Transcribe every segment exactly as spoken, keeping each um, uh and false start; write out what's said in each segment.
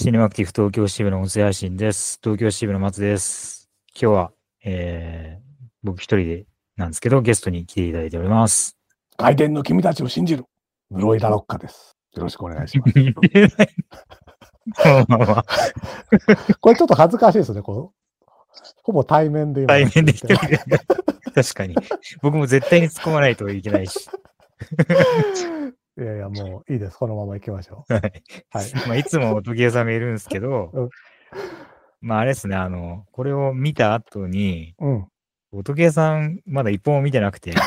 シネマアクティブ東京支部の音声配信です。東京支部の松です。今日は、えー、僕一人でなんですけど、ゲストに来ていただいております。 外伝の君たちを信じる、室井ラロッカです。よろしくお願いします。 まあまあこれちょっと恥ずかしいですね。こうほぼ対面で今対面でやって一人で。確かに。僕も絶対に突っ込まないといけないし。 いやいや、もういいです。このまま行きましょはい。 う。はい。 まあ、いつも時計さんもいるんですけど、 うんまああれですね、あの、これを見た後に、 うん。 時計さんまだ一本も見てなくて、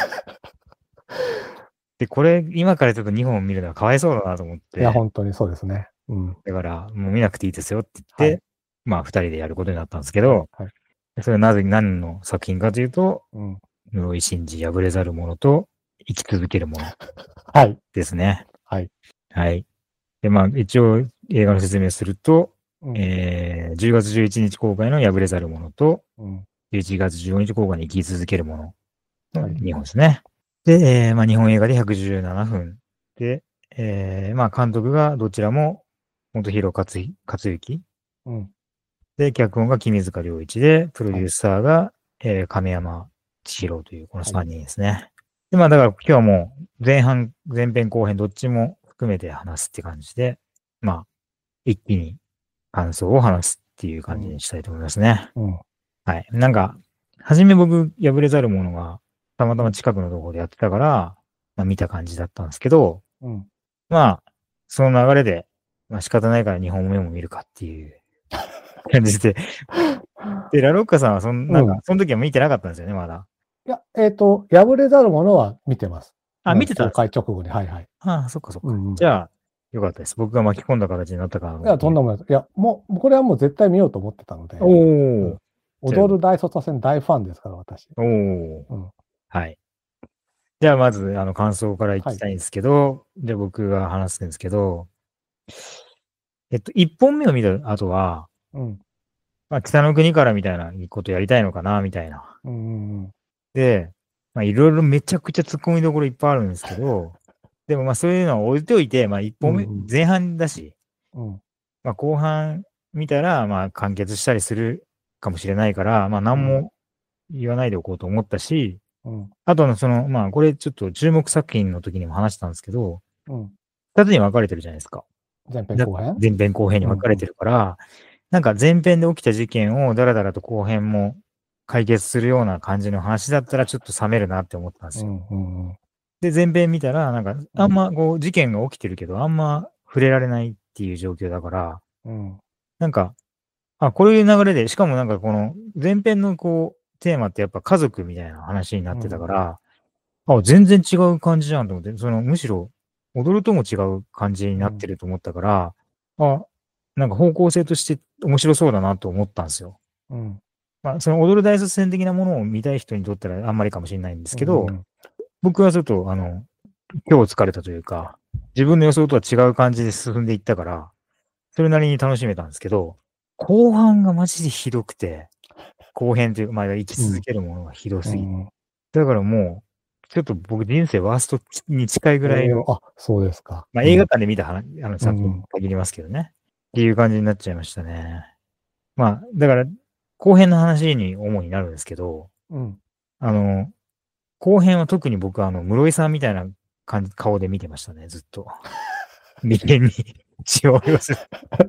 で、これ今からちょっとにほん見るのはかわいそうだなと思っいや、 て、 本当にそうですね。うん。 だからもう見なくていいですよって言って、 はいまあ二人でやることになったんですけはいど、 はい。 それはなぜ何の作品かというと、 うん。 室井慎二破れざる者と生き続ける者はい。 ですね。 はい。 はい。で、まあ一応映画の説明すると、 うん。 えー、じゅうがつじゅういちにち公開の破れざる者と、 うん。 じゅういちがつじゅうごにち公開の生き続ける者のはいにほんですね。で、えーまあ日本映画でひゃくじゅうななふんで、えーまあ監督がどちらも本広克ひ克行うん。 で、脚本が君塚良一で、プロデュはい。 ーサーが、えー亀山千尋というこのはい。 さんにんですね。で、まあだから今日はもう前半、前編後編どっちも含めて話すって感じで、まあ一気に感想を話すっていう感じにしたいと思いますね。 うん。 はい。なんか、はじめ僕、破れざる者がたまたま近くのところでやってたから、まあ見た感じだったんですけど、 うん。 まあ、その流れで、まあ仕方ないからにほんめも見るかっていう感じで。で、ラロッカさんはそん、なんか、 うん。 その時は見てなかったんですよね、まだ。 いや、えっと、破れざる者は見てます。 あ、 もう公見てたんですか。 開直後に。はいはい。 ああ、そっかそっか。 うんうん。 じゃあ、よかったです。僕が巻き込んだ形になったかなといや、 思って。 とんでもないです。いや、もう、これはもう絶対見ようと思ってたので、 おうん。 ー。じゃあ、 踊る大捜査線大ファンですから、私。 おー。 うん。 はい。じゃあ、まず、あの、感想からいはい。 きたいんですけど、じゃあ僕が話すんですけど、えっと、一本目を見た後は、 うん。 まあ、北の国からみたいなことやりたいのかな、みたいな。 うんうんうん。 で、まあ、いろいろめちゃくちゃ突っ込みどころいっぱいあるんですけど、でもまあ、そういうのを置いておいて、まあ、一本目、 うんうん。 前半だし、 うん。 まあ、後半見たら、まあ、完結したりするかもしれないから、まあ、 うん。 何も言わないでおこうと思ったし、 うん。 あとの、その、まあ、これちょっと注目作品の時にも話したんですけど、 うん。 二つに分かれてるじゃないですか。 前編だ後編前編後編にうんうん。 分かれてるから、なんか前編で起きた事件をだらだらと後編も解決するような感じの話だったらちょっと冷めるなって思ったんですよ。 うんうんうん。 で、前編見たら、なんか、 うん。 あんまこう事件が起きてるけど、あんま触れられないっていう状況だから、 うん。 なんか、あ、こういう流れで、しかもなんかこの前編のこう、テーマってやっぱ家族みたいな話になってたうん。 から、あ、全然違う感じじゃんと思って、その、むしろ、踊るとも違う感じにうん。 なってると思ったから、あ、なんか方向性として面白そうだなと思ったんですよ。 うん。 まあ、その踊る大卒戦的なものを見たい人にとったらあんまりかもしれないんですうけど、 ん。 僕はちょっと、あの、今日疲れたというか、自分の予想とは違う感じで進んでいったから、それなりに楽しめたんですけど、後半がマジでひどくて、後編というか、まあ、生き続けるものがひどすぎて。 うん。 だからもう、ちょっと僕人生ワーストに近いぐらいの、 おー、あ、そうですか。 まあうん。 映画館で見た話あのう作品にん。 限りますけどね。っていう感じになっちゃいましたね。まあ、だから、後編の話に主になるんですけど、 うん。 あの、後編は特に僕はあの、室井さんみたいな感じ、顔で見てましたね、ずっと。眉間に血を寄せて。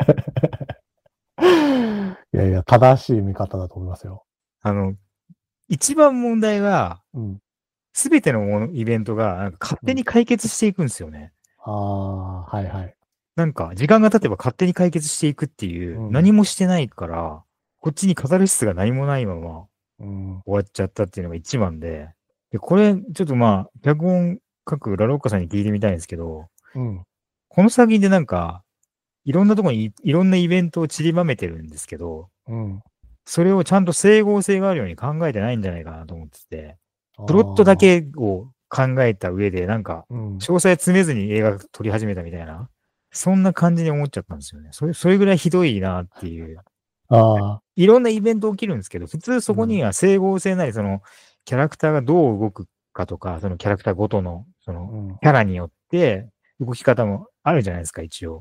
いやいや、正しい見方だと思いますよ。 あの、一番問題は、 うん。 すべてのもの、イベントが、なんか勝うん。 手に解決していくんですよね。 ああ、はいはい。 なんか、時間が経てば勝手に解決していくっていう、 うん。 何もしてないから、こっちにカタルシスが何もないままうん。 終わっちゃったっていうのが一番で、で、これ、ちょっとまあ、脚本書くラロッカさんに聞いてみたいんですけど、 うん。 この作品でなんか、いろんなところにい、いろんなイベントを散りばめてるんですけど、 うん。 それをちゃんと整合性があるように考えてないんじゃないかなと思ってて、 あプロットだあ。 けを考えた上で、なんか、 うん。 詳細詰めずに映画撮り始めたみたいな、そんな感じに思っちゃったんですよね。それ、それぐらいひどいなっていう。 ああ。 いろんなイベント起きるんですけど、普通そこうん。 には整合性なり、その、キャラクターがどう動くかとか、そのキャラクターごとの、その、 うん。 キャラによって動き方もあるじゃないですか、一応。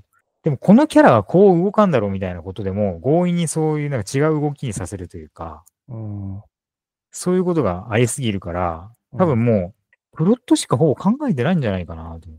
でもこのキャラはこう動かんだろうみたいなことでも、強引にそういうなんか違う動きにさせるというか、 うん。 そういうことがありすぎるから、 うん多分もう、プロットしかほぼ考えてないんじゃないかなと思って。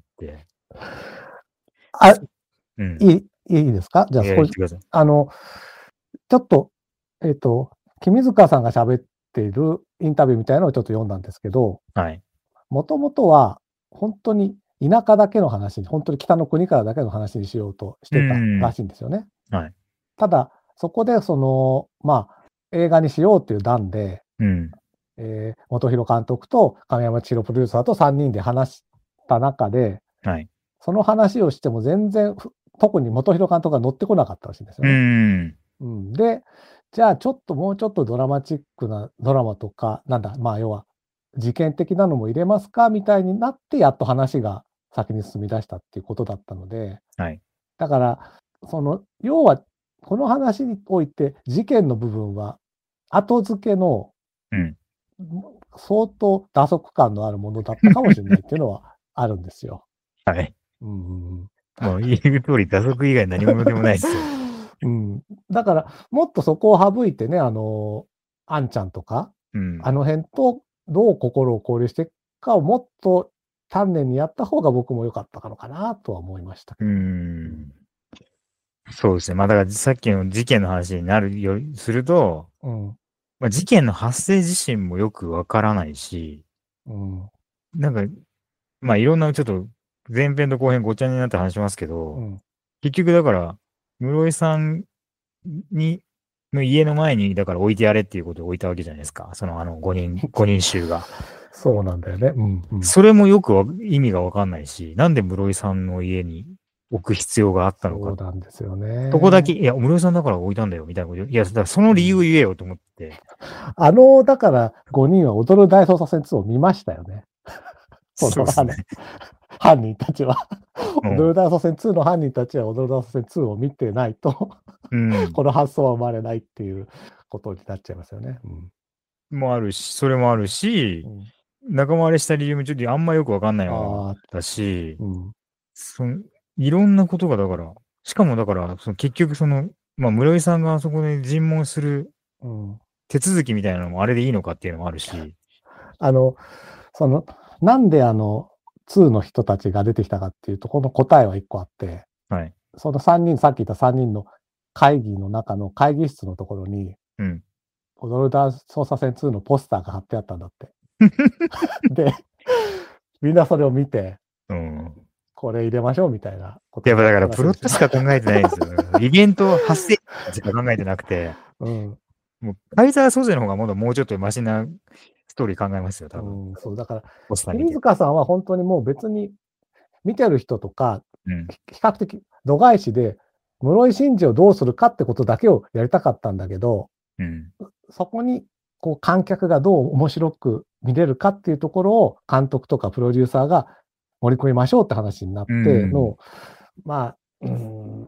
あ、 うん。 いい、いいですかじゃあ、 いや、 少し、 言ってください。 あの、ちょっと、えっと、君塚さんが喋っているインタビューみたいなのをちょっと読んだんですけど、 はい。 もともとは、本当に田舎だけの話に、本当に北の国からだけの話にしようとしてたらしいんですよね。 はい。 ただ、そこで、その、まあ、映画にしようっていう段で、 うん。 えー、本広監督と亀山千尋プロデューサーとさんにんで話した中で、 はい。 その話をしても全然、特に本広監督が乗ってこなかったらしいんですようね。 ん。 うん、で、じゃあちょっともうちょっとドラマチックなドラマとか、なんだ、まあ要は事件的なのも入れますかみたいになって、やっと話が先に進み出したっていうことだったので、 はい。 だから、その、要は、この話において事件の部分は、後付けのうん。 相当打足感のあるものだったかもしれないっていうのはあるんですよ。 はい。 うんうんうん。 もう言う通り、打足以外何者でもないですよ。 うん、だから、もっとそこを省いてね、あの、あんちゃんとか、 うん。 あの辺とどう心を交流していくかをもっと丹念にやった方が僕も良かったのかなとは思いましたけうど。 ん。そうですね。まあだからさっきの事件の話になるよ、すると、 うん。 まあ事件の発生自身もよくわからないし、 うん。 なんか、まあいろんなちょっと前編と後編ごちゃになって話しますけど、 うん。 結局だから、室井さんに、の家の前に、だから置いてやれっていうことを置いたわけじゃないですか。そのあのごにん、ごにん衆が。 そうなんだよね。うん。うん、 それもよくわ意味がわかんないし、なんで室井さんの家に置く必要があったのか。 そうなんですよね。 そこだけ、いや、室井さんだから置いたんだよ、みたいなこと。いや、だからその理由を言えよと思って。 あの、だからごにんは踊る大捜査線ツーを見ましたよね。その、 そうですね。 あの、犯人たちは。 うん踊る大捜査線ツーの犯人たちは踊る大捜査線ツーを見てないと、 うん。 この発想は生まれないっていうことになっちゃいますよね。うん。 もあるし、それもあるし、 うん、 仲間割れした理由もちょっとあんまよくわかんないままああ、 だし、 うん。 そのいろんなことがだから、しかもだから、その結局その、まあ、室井さんがあそこで尋問するうん。 手続きみたいなのもあれでいいのかっていうのもあるし、 あの、その、なんであの、ツーの人たちが出てきたかっていうと、この答えはいっこあって、 はい。 そのさんにん、さっき言ったさんにんの会議の中の会議室のところに、 うん。 踊る大捜査線ツーのポスターが貼ってあったんだって。で、みんなそれを見て、 うん。 これ入れましょうみたいなことやっぱだから、プロットらしいですよ。 しか考えてないんですよ。イベント発生しか考えてなくて、 うん。 もう、カイザーソゼの方がもっともうちょっとマシなストーリー考えますよ、多分。 うん、そう、だから、 ポスター見て。 君塚さんは本当にもう別に見てる人とか、 うん。 比較的度外視で、室井慎二をどうするかってことだけをやりたかったんだけど、 うん。 そこにこう観客がどう面白く見れるかっていうところを監督とかプロデューサーが盛り込みましょうって話になっての、 うん、 まあ、うん、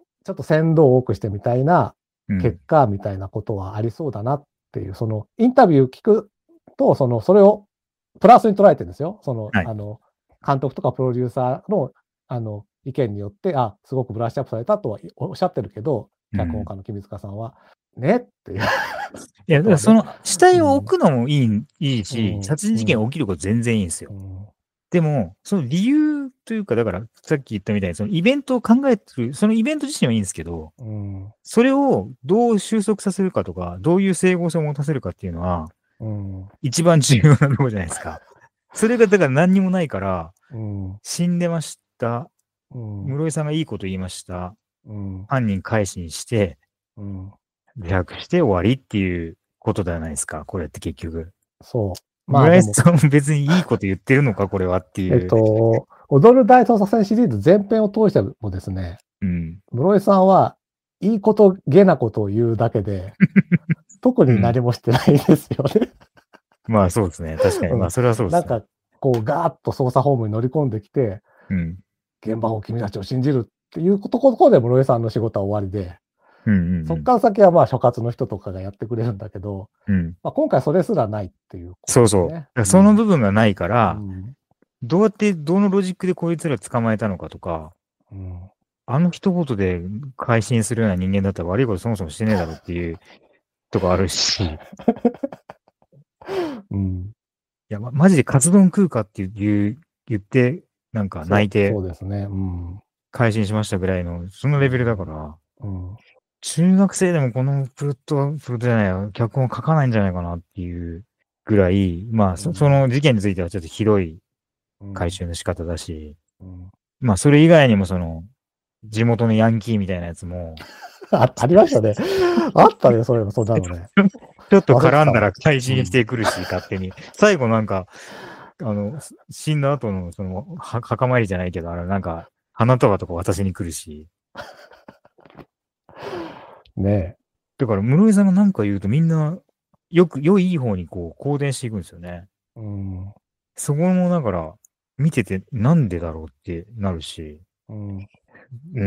ちょっと先導を多くしてみたいなうん結果みたいなことはありそうだなっていう、そのインタビュー聞くと、その、それをプラスに捉えてるんですよ。その、 はい。 あの、監督とかプロデューサーの、あの、意見によって、あ、すごくブラッシュアップされたとはおっしゃってるけど、脚本家の君塚さんは、ねっていう。 いや、だからその、死体を置くのもいい、いいし、 うん殺人事件起きること全然いいんですよ。 うんでも、その理由というか、だから、さっき言ったみたいに、そのイベントを考えてる、そのイベント自身はいいんですけど、 うんそれをどう収束させるかとか、どういう整合性を持たせるかっていうのは、 うん一番重要なところじゃないですか。それが、だから何にもないから、 うん死んでました。 うん室井さんがいいこと言いました。 うん犯人返しにして、 うん自白して終わりっていうことじゃないですか。これって結局。 そう。まあ村井でも、 さんも別にいいこと言ってるのか、これはっていう。 えっと、踊る大捜査線シリーズ全編を通してもですね、 うん。 室井さんはいいこと、げなことを言うだけで、特に何もしてないですよね。 まあそうですね。確かに。 うんまあそれはそうですね。 なんか、こう、ガーッと捜査本部に乗り込んできて、 うん。 現場を君たちを信じるっていうところで室井さんの仕事は終わりで、 うんうん、うん。 そっから先はまあ所轄の人とかがやってくれるんだけど、 うん。 まあ、今回それすらないっていうことそうそう。 ですね。 だからその部分がないから、 うんどうやって、どのロジックでこいつら捕まえたのかとか、 うんあの一言で改心するような人間だったら悪いことそもそもしてねえだろっていうとこあるし、いうん。 や、ま、マジでカツ丼食うかっていう、言って、なんか泣いてそうですね。うん。 改心しましたぐらいの、そのレベルだから、 うん。 中学生でもこのプロット、プロットじゃないよ、脚本書かないんじゃないかなっていうぐらい、まあ、そその事件についてはちょっとひどい回収の仕方だし、 うん、 まあ、それ以外にもその、地元のヤンキーみたいなやつも、 あ、ありましたね。あったね、そういうの、そうなのね。 ちょっと絡んだら改心してくるし、勝手に。最後なんか、あの、死んだ後の、その、は墓参りじゃないけど、あれなんか、花束とか渡しに来るし。 ねえ。 だから、室井さんが何か言うとみんな、よく、良い方にこう、好転していくんですよね。 うん。 そこも、だから、見てて、なんでだろうってなるし。 うん。 うん。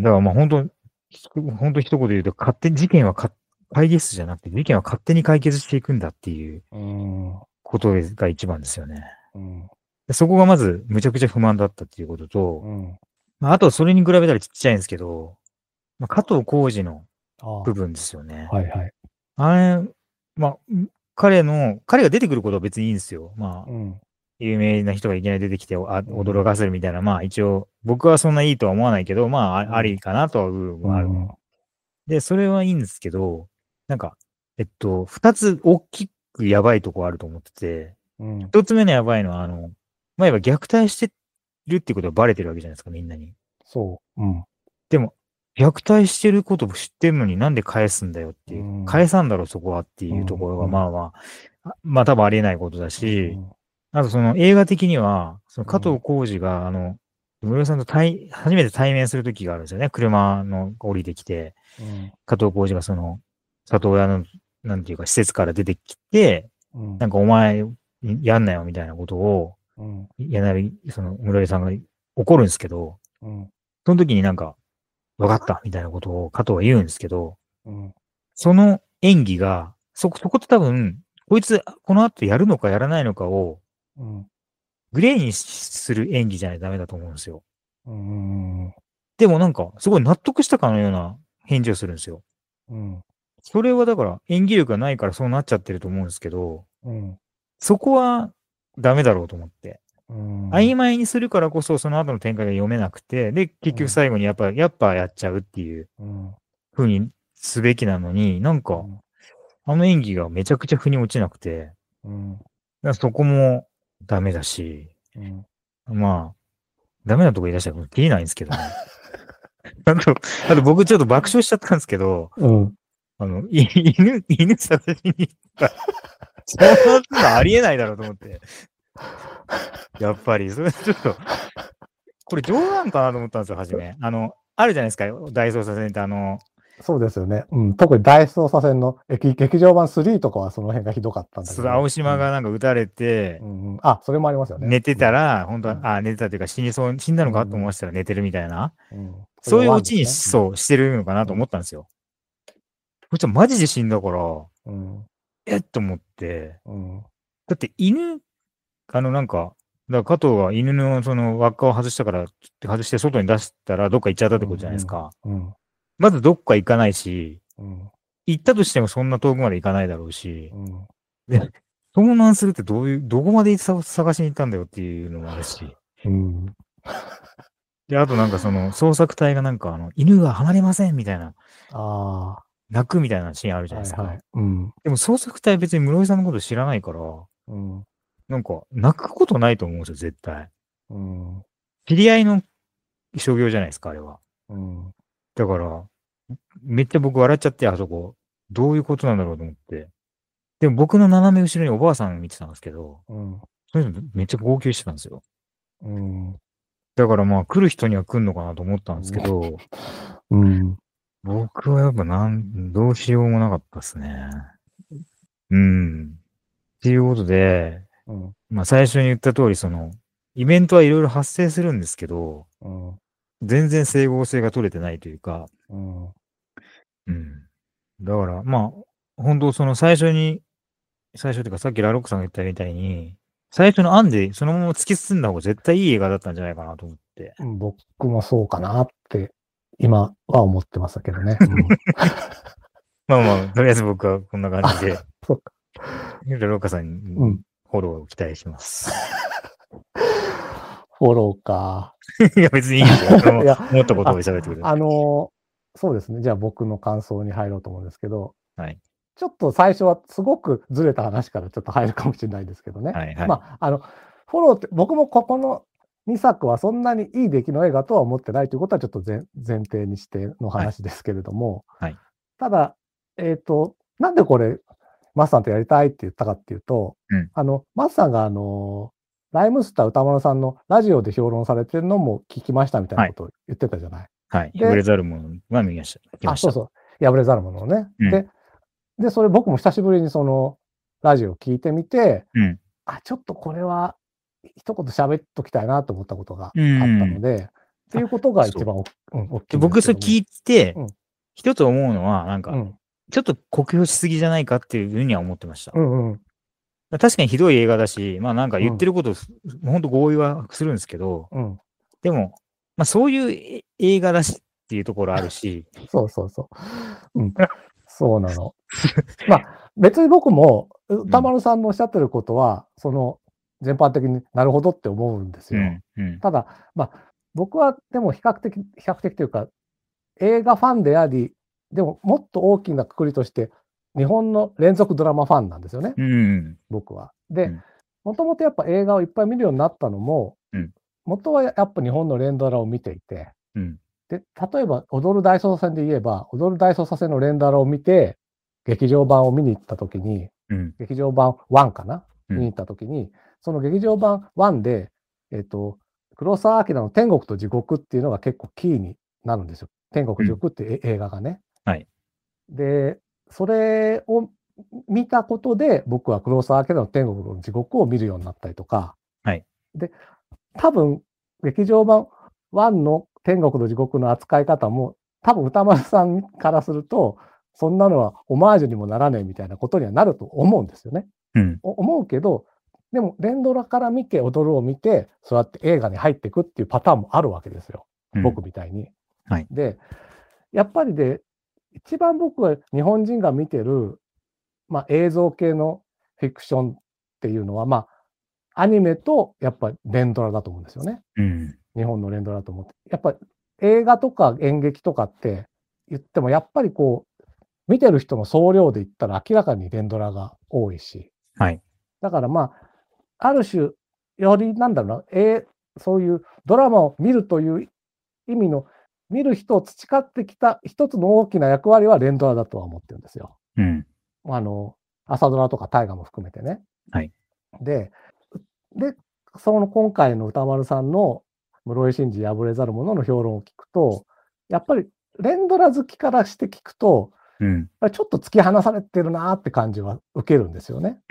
だから、まあ、本当本当一言言うと、勝手に、事件はか会議室じゃなくて、事件は勝手に解決していくんだっていうことが一番ですよね。 うん、 そこがまず、むちゃくちゃ不満だったっていうことと、 うん、 まあ、あと、それに比べたらちっちゃいんですけど、まあ、加藤浩次の部分ですよね。 はいはい。 あれ、まあ、彼の、彼が出てくることは別にいいんですよ。まあ、うん、有名な人がいきなり出てきて、あ、驚かせるみたいな、まあ一応、僕はそんないいとは思わないけど、まあ、あありかなとは部分はある。うん、で、それはいいんですけど、なんか、えっと、二つ大きくやばいとこあると思ってて、一、うん、つ目のやばいのは、あの、まあ、やっぱ虐待してるっていうことはバレてるわけじゃないですか、みんなに。 そう。うん。 でも、虐待してることを知ってるのになんで返すんだよっていう。うん、返さんだろ、そこはっていうところが、まあまあ、まあ多分ありえないことだし、うん、あとその映画的には、その加藤浩次が、あの、室井さんと対、初めて対面する時があるんですよね。車の降りてきて、うん、加藤浩次がその、里親の、なんていうか、施設から出てきて、うん、なんかお前、やんなよみたいなことを、うん、やなり、その、室井さんが怒るんですけど、うん、その時になんか、わかったみたいなことを加藤は言うんですけど、うん、その演技が、そこ、そこって多分、こいつ、この後やるのかやらないのかを、うん、グレーにする演技じゃないとダメだと思うんですよ。うん、でもなんか、すごい納得したかのような返事をするんですよ。うん、それはだから演技力がないからそうなっちゃってると思うんですけど、うん、そこはダメだろうと思って。うん、曖昧にするからこそその後の展開が読めなくて、で、結局最後にやっぱ、うん、やっぱやっちゃうっていう風にすべきなのに、なんか、うん、あの演技がめちゃくちゃ腑に落ちなくて、うん、そこもダメだし、うん、まあ、ダメなとこ言い出したら切れないんですけどね。あと、あと僕ちょっと爆笑しちゃったんですけど、うん、あの、犬、犬探しに行った。そんなのありえないだろうと思って。やっぱり、それちょっと、これ冗談かなと思ったんですよ、はじめ。あの、あるじゃないですか、大捜査線ってあの、 そうですよね。うん。特に大捜査線の劇劇場版スリーとかはその辺がひどかったんだけど。 青島がなんか撃たれて、 うんうん、あ、それもありますよね。 寝てたら、うん、本当は、うん、あ、寝てたというか死にそう、死んだのかと思わせたら寝てるみたいな。うんうん、そういうオチに、そう、してるのかなと思ったんですよ。こいつはマジで死んだから、うん、えっと思って、うん、だって犬、あのなんか、だから加藤は犬のその輪っかを外したから、外して外に出したらどっか行っちゃったってことじゃないですか。うんうんうん、まずどっか行かないし、うん、行ったとしてもそんな遠くまで行かないだろうし、うん、で、遭難するってどういう、どこまで探しに行ったんだよっていうのもあるし。うん、で、あとなんかその捜索隊がなんかあの、犬が離れませんみたいな。ああ。泣くみたいなシーンあるじゃないですか。はいはい、うん、でも捜索隊別に室井さんのこと知らないから、うん、なんか泣くことないと思うんですよ、絶対。うん、知り合いの商業じゃないですか、あれは。うん、だから、めっちゃ僕笑っちゃって、あそこ。どういうことなんだろうと思って。でも僕の斜め後ろにおばあさん見てたんですけど、うん、そういうのめっちゃ号泣してたんですよ。うん、だからまあ来る人には来るのかなと思ったんですけど、うん、僕はやっぱなん、どうしようもなかったですね。うん。っていうことで、うん、まあ最初に言った通り、その、イベントはいろいろ発生するんですけど、うん、全然整合性が取れてないというか、うん。うん。だから、まあ、本当その最初に、最初というかさっきラロックさんが言ったみたいに、最初の案でそのまま突き進んだ方が絶対いい映画だったんじゃないかなと思って。 僕もそうかなって今は思ってましたけどね。うん、 まあまあ、とりあえず僕はこんな感じで、 そっか。 ロロカさんにフォローを期待します。 フォローか。 いや、別にいいですよ。 いや、 思ったことを喋ってください。 あの、そうですね。じゃあ僕の感想に入ろうと思うんですけど、 はい。 ちょっと最初はすごくずれた話からちょっと入るかもしれないですけどね。 はいはい。 まあ、あの、フォローって、僕もここのにさくはそんなにいい出来の映画とは思ってないということはちょっと前前提にしての話ですけれども、 はい。 ただ、えっと、なんでこれ、マスさんとやりたいって言ったかっていうと、 うん。 あの、マスさんがあの、ライムスター歌丸さんのラジオで評論されてるのも聞きましたみたいなことを言ってたじゃない。 はい。 で破れざるものは見ました。聞きまあ、 した。 そうそう。破れざるものをね。 うんで、で、それ僕も久しぶりにそのラジオを聞いてみて、 うん。 あ、ちょっとこれは一言喋っときたいなと思ったことがあったうん。 ので、っていうことが一番おうん大きいで、 んですけども。 僕それ聞いてうん、 一つ思うのは、なんか、 うん、 ちょっと酷評しすぎじゃないかっていうふうには思ってました。 うん、うん、 確かにひどい映画だし、まあなんか言ってうん、 ること、本当合意はするんですけど、 うん。 でも、まあそういう映画だしっていうところあるし、 そうそうそう。うん。そうなの。まあ、別に僕も、歌丸さんのおっしゃってることは、その、全般的になるほどって思うんですよ。 うん、うん、 ただ、まあ、僕はでも比較的、比較的というか、映画ファンであり、でももっと大きな括りとして、日本の連続ドラマファンなんですよね、 うん、 僕は。で、 うん、 もともとやっぱ映画をいっぱい見るようになったのも、 うん、 元はやっぱ日本の連ドラを見ていて、 うん、 で、例えば、踊る大捜査線で言えば、踊る大捜査線の連ドラを見て、劇場版を見に行ったときに、 うん、 劇場版ワンかな、 うん、 見に行ったときに、その劇場版ワンで、えっと、黒澤明の天国と地獄っていうのが結構キーになるんですよ。天国地獄っていう映画がね。 はい。 で、それを見たことで、僕は黒澤明の天国と地獄を見るようになったりとか、 はい。 で、多分、劇場版ワンの天国と地獄の扱い方も、多分歌丸さんからすると、そんなのはオマージュにもならねえみたいなことにはなると思うんですよね。 うん、 思うけど、でも連ドラから見て踊るを見て、そうやって映画に入っていくっていうパターンもあるわけですよ。 うん、 僕みたいに。 はい。 で、やっぱりで、一番僕は日本人が見てる、まあ、映像系のフィクションっていうのは、まあ、アニメとやっぱり連ドラだと思うんですよね。 うん、 日本の連ドラだと思って。やっぱり映画とか演劇とかって言っても、やっぱりこう、見てる人の総量で言ったら明らかに連ドラが多いし。 はい。 だからまあ、ある種、よりなんだろうな、えー、そういうドラマを見るという意味の、見る人を培ってきた一つの大きな役割は連ドラだとは思ってるんですよ。 うん。 あの、朝ドラとか大河も含めてね。 はい。 で、で、その今回の歌丸さんの室井慎二破れざる者の評論を聞くと、やっぱり連ドラ好きからして聞くと、 うん。 ちょっと突き放されてるなって感じは受けるんですよね。 うん。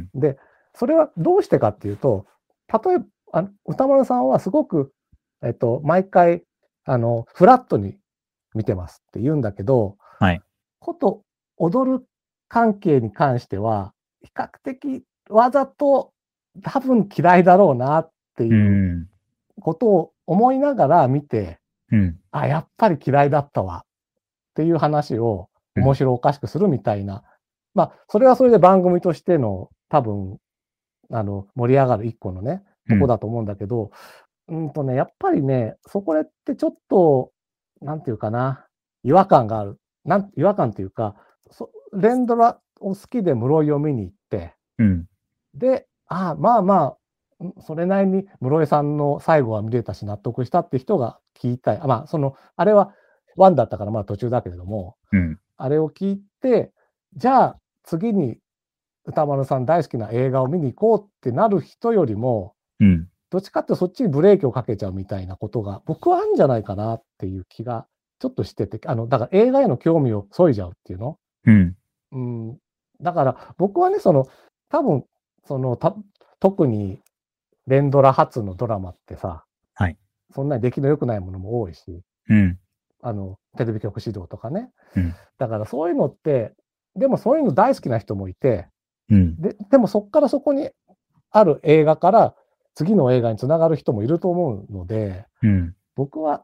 で、それはどうしてかっていうと、例えば、あ歌丸さんはすごく、えっと、毎回、あの、フラットに見てますって言うんだけど、 はい。 こと踊る関係に関しては、比較的わざと多分嫌いだろうなってう。 いうんことを思いながら見て、 うん。 あ、やっぱり嫌いだったわっていう話を面白おかしくするみたいな。まあ、それはそれで番組としての多分、あの、盛り上がる一個のね、とこだと思うんだけど、うんとね、やっぱりね、そこってちょっと、なんていうかな、違和感がある。なん違和感っていうか、そ連ドラを好きで室井を見に行って、 うん。 で、ああ、まあまあ、んそれなりに室井さんの最後は見れたし納得したって人が聞いたい。あまあ、その、あれはワンだったからまあ途中だけれども、 うん。 あれを聞いて、じゃあ次に歌丸さん大好きな映画を見に行こうってなる人よりも、 うん。 どっちかってそっちにブレーキをかけちゃうみたいなことが僕はあるんじゃないかなっていう気がちょっとしてて、あの、だから映画への興味を削いじゃうっていうの。 うん。 うん。だから僕はね、その、多分、その、た特に連ドラ初のドラマってさ、 はい。 そんなに出来の良くないものも多いし、 うん。 あの、テレビ局指導とかね。 うん。 だからそういうのって、でもそういうの大好きな人もいて、 うん。 で、でもそっからそこにある映画から次の映画につながる人もいると思うので、 うん。 僕は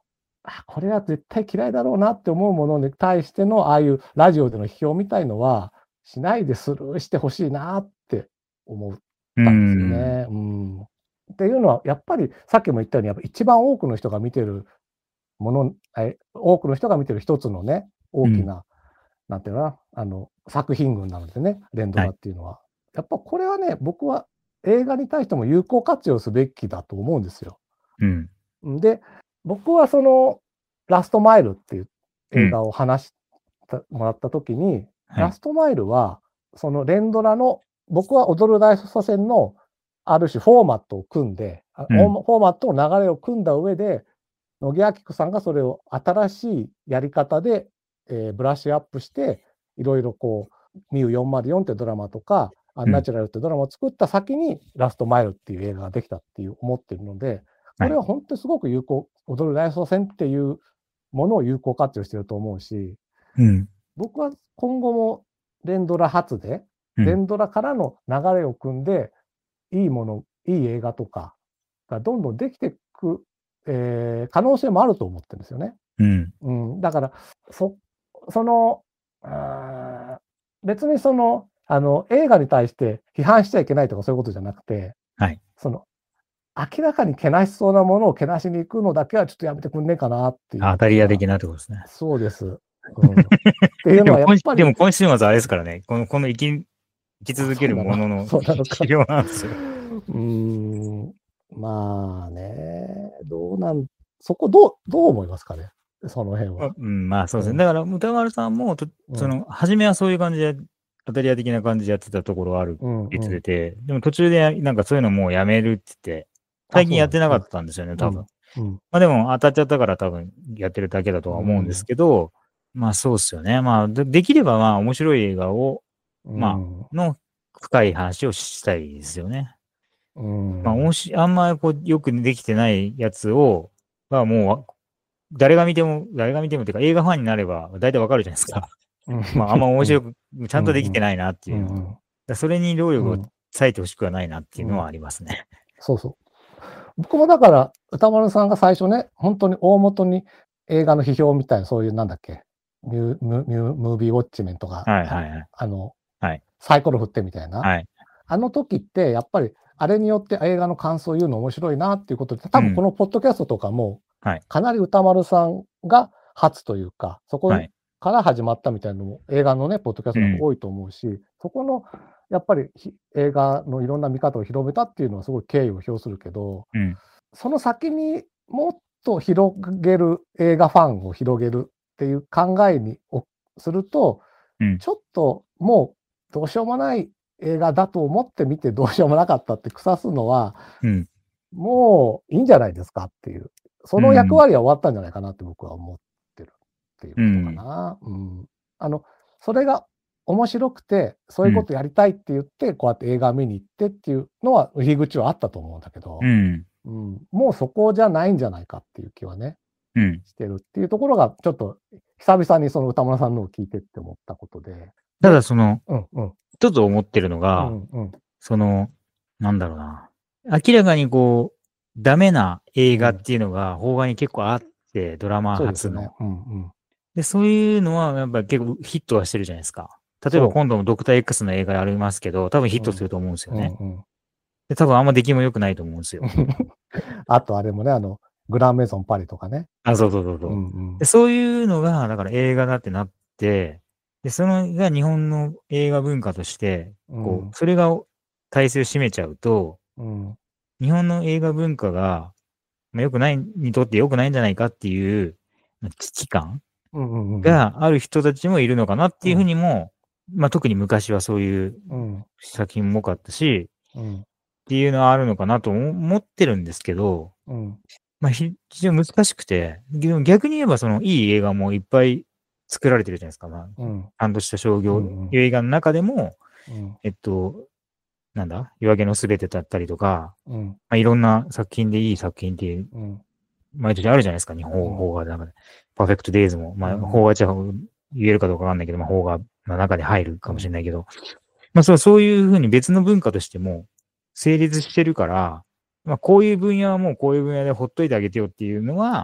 あ、これは絶対嫌いだろうなって思うものに対しての、ああいうラジオでの批評みたいのは、しないでスルーしてほしいなって思っうたんですよん。 ね。うん。っていうのは、やっぱりさっきも言ったように、やっぱ一番多くの人が見てるもの、え多くの人が見てる一つのね、大きな、なんていうのかな、あの、作品群なのでね、連ドラっていうのは。やっぱこれはね、僕は映画に対しても有効活用すべきだと思うんですよ。 うん。 んで、僕はその、ラストマイルっていう映画を話してもらった時に、 はいラストマイルは、その連ドラの、僕は踊る大捜査線のある種フォーマットを組んで、あうんフォーマットの流れを組んだ上で、野木明子さんがそれを新しいやり方で、えーブラッシュアップして、いろいろこう、ミューよんまるよんってドラマとか、アンナチュラルってドラマを作った先に、ラストマイルっていう映画ができたっていう思ってるので、これは本当にすごく有効、踊る大捜査線っていうものを有効活用してると思うし、 うん。 僕は今後も連ドラ初で、 うん連ドラからの流れを組んで、いいもの、いい映画とかがどんどんできていく、えー可能性もあると思ってるんですよね。 うん。 うん、だから、そ、その、あー別にその、あの、映画に対して批判しちゃいけないとかそういうことじゃなくて、 はい。 その、明らかにけなしそうなものをけなしに行くのだけはちょっとやめてくんねえかなっていう。 当たり屋的なってことですね。 そうです。うん。っていうのはやっでもぱり。 今でも今週末あれですからね。この、この生き、生き続けるもののそうなのか。 治療なんですよ。 うーん。まあね、どうなん、そこどう、どう思いますかね、その辺は。 うん、まあそうですね。 うんだから、歌丸さんもと、 うんその、初めはそういう感じで、当たり屋的な感じでやってたところあるってうん言ってうん。 て、でも途中でなんかそういうのもうやめるって言って、最近やってなかったんですよね、多分。 うん。 まあでも当たっちゃったから多分やってるだけだとは思うんですけど、まあそうっすよね。まあで、できればまあ面白い映画を、まあ、の深い話をしたいですよね。 うん。 まあ、もし、あんまりこう、よくできてないやつを、はもう、誰が見ても、誰が見てもっていうか、映画ファンになれば、大体わかるじゃないですか。まあ、あんま面白く、ちゃんとできてないなっていうのは。だからそれに労力を割いてほしくはないなっていうのはありますね。 そうそう。僕もだから、歌丸さんが最初ね、本当に大元に映画の批評みたいな、そういうなんだっけ、ミューミューミュームービーウォッチメンとか、 はいはいはい。 あの、 はい。 サイコロ振ってみたいな。 はい。 あの時って、やっぱり、あれによって映画の感想を言うの面白いなっていうことで、多分このポッドキャストとかも、 はい。 かなり歌丸さんが初というか、そこはい。 から始まったみたいなのも、映画のね、ポッドキャストが多いと思うし、そこの、やっぱりひ映画のいろんな見方を広めたっていうのはすごい敬意を表するけど、 うん。 その先にもっと広げる、映画ファンを広げるっていう考えにおすると、 うん。 ちょっともうどうしようもない映画だと思って見てどうしようもなかったって腐すのは、 うん。 もういいんじゃないですかっていう、その役割は終わったんじゃないかなって僕は思ってるっていうことかな。うん。あの、それが面白くて、そういうことやりたいって言って、こうやって映画見に行ってっていうのは入り口はあったと思うんだけど、 うん。 うん、もうそこじゃないんじゃないかっていう気はね、 うん。 してるっていうところが、ちょっと久々にその歌村さんのを聞いてって思ったことで。 ただその、 うんうん。 一つ思ってるのが、 うんうん。 その、なんだろうな。明らかにこう、ダメな映画っていうのが、邦画に結構あって、ドラマ初の。 そうですね。うんうん。 で、そういうのはやっぱり結構ヒットはしてるじゃないですか。例えば今度もドクター X の映画ありますけど、多分ヒットすると思うんですよね。 うんうん。 で、多分あんま出来も良くないと思うんですよ。 あとあれもね、あの、グランメゾンパリとかね。 あ、そうそうそうそう。 うんうん。 で、そういうのが、だから映画だってなって、で、そのが日本の映画文化として、こうんう、それが体制を占めちゃうと、 うん。 日本の映画文化が、まあ、良くない、にとって良くないんじゃないかっていう、まあ危機感うんうんうん。 がある人たちもいるのかなっていうふうにも、まあ特に昔はそういううん作品も多かったし、 うんっていうのはあるのかなと思ってるんですけど、 うんまあ非常に難しくて、でも逆に言えばそのいい映画もいっぱい作られてるじゃないですか。まあ、 うんちゃんとした商業うんうん映画の中でも、 うんえっと、なんだ、夜明けのすべてだったりとか、 うんまあ、いろんな作品でいい作品っていう、 うん毎年あるじゃないですか、日本、 うん邦画の中で。パーフェクトデイズも、まあ、 うん邦画じゃ言えるかどうかわかんないけど、まあ、邦画の中で入るかもしれないけど、まあ、そう、そういうふうに別の文化としても成立してるから、まあ、こういう分野はもうこういう分野でほっといてあげてよっていうのは、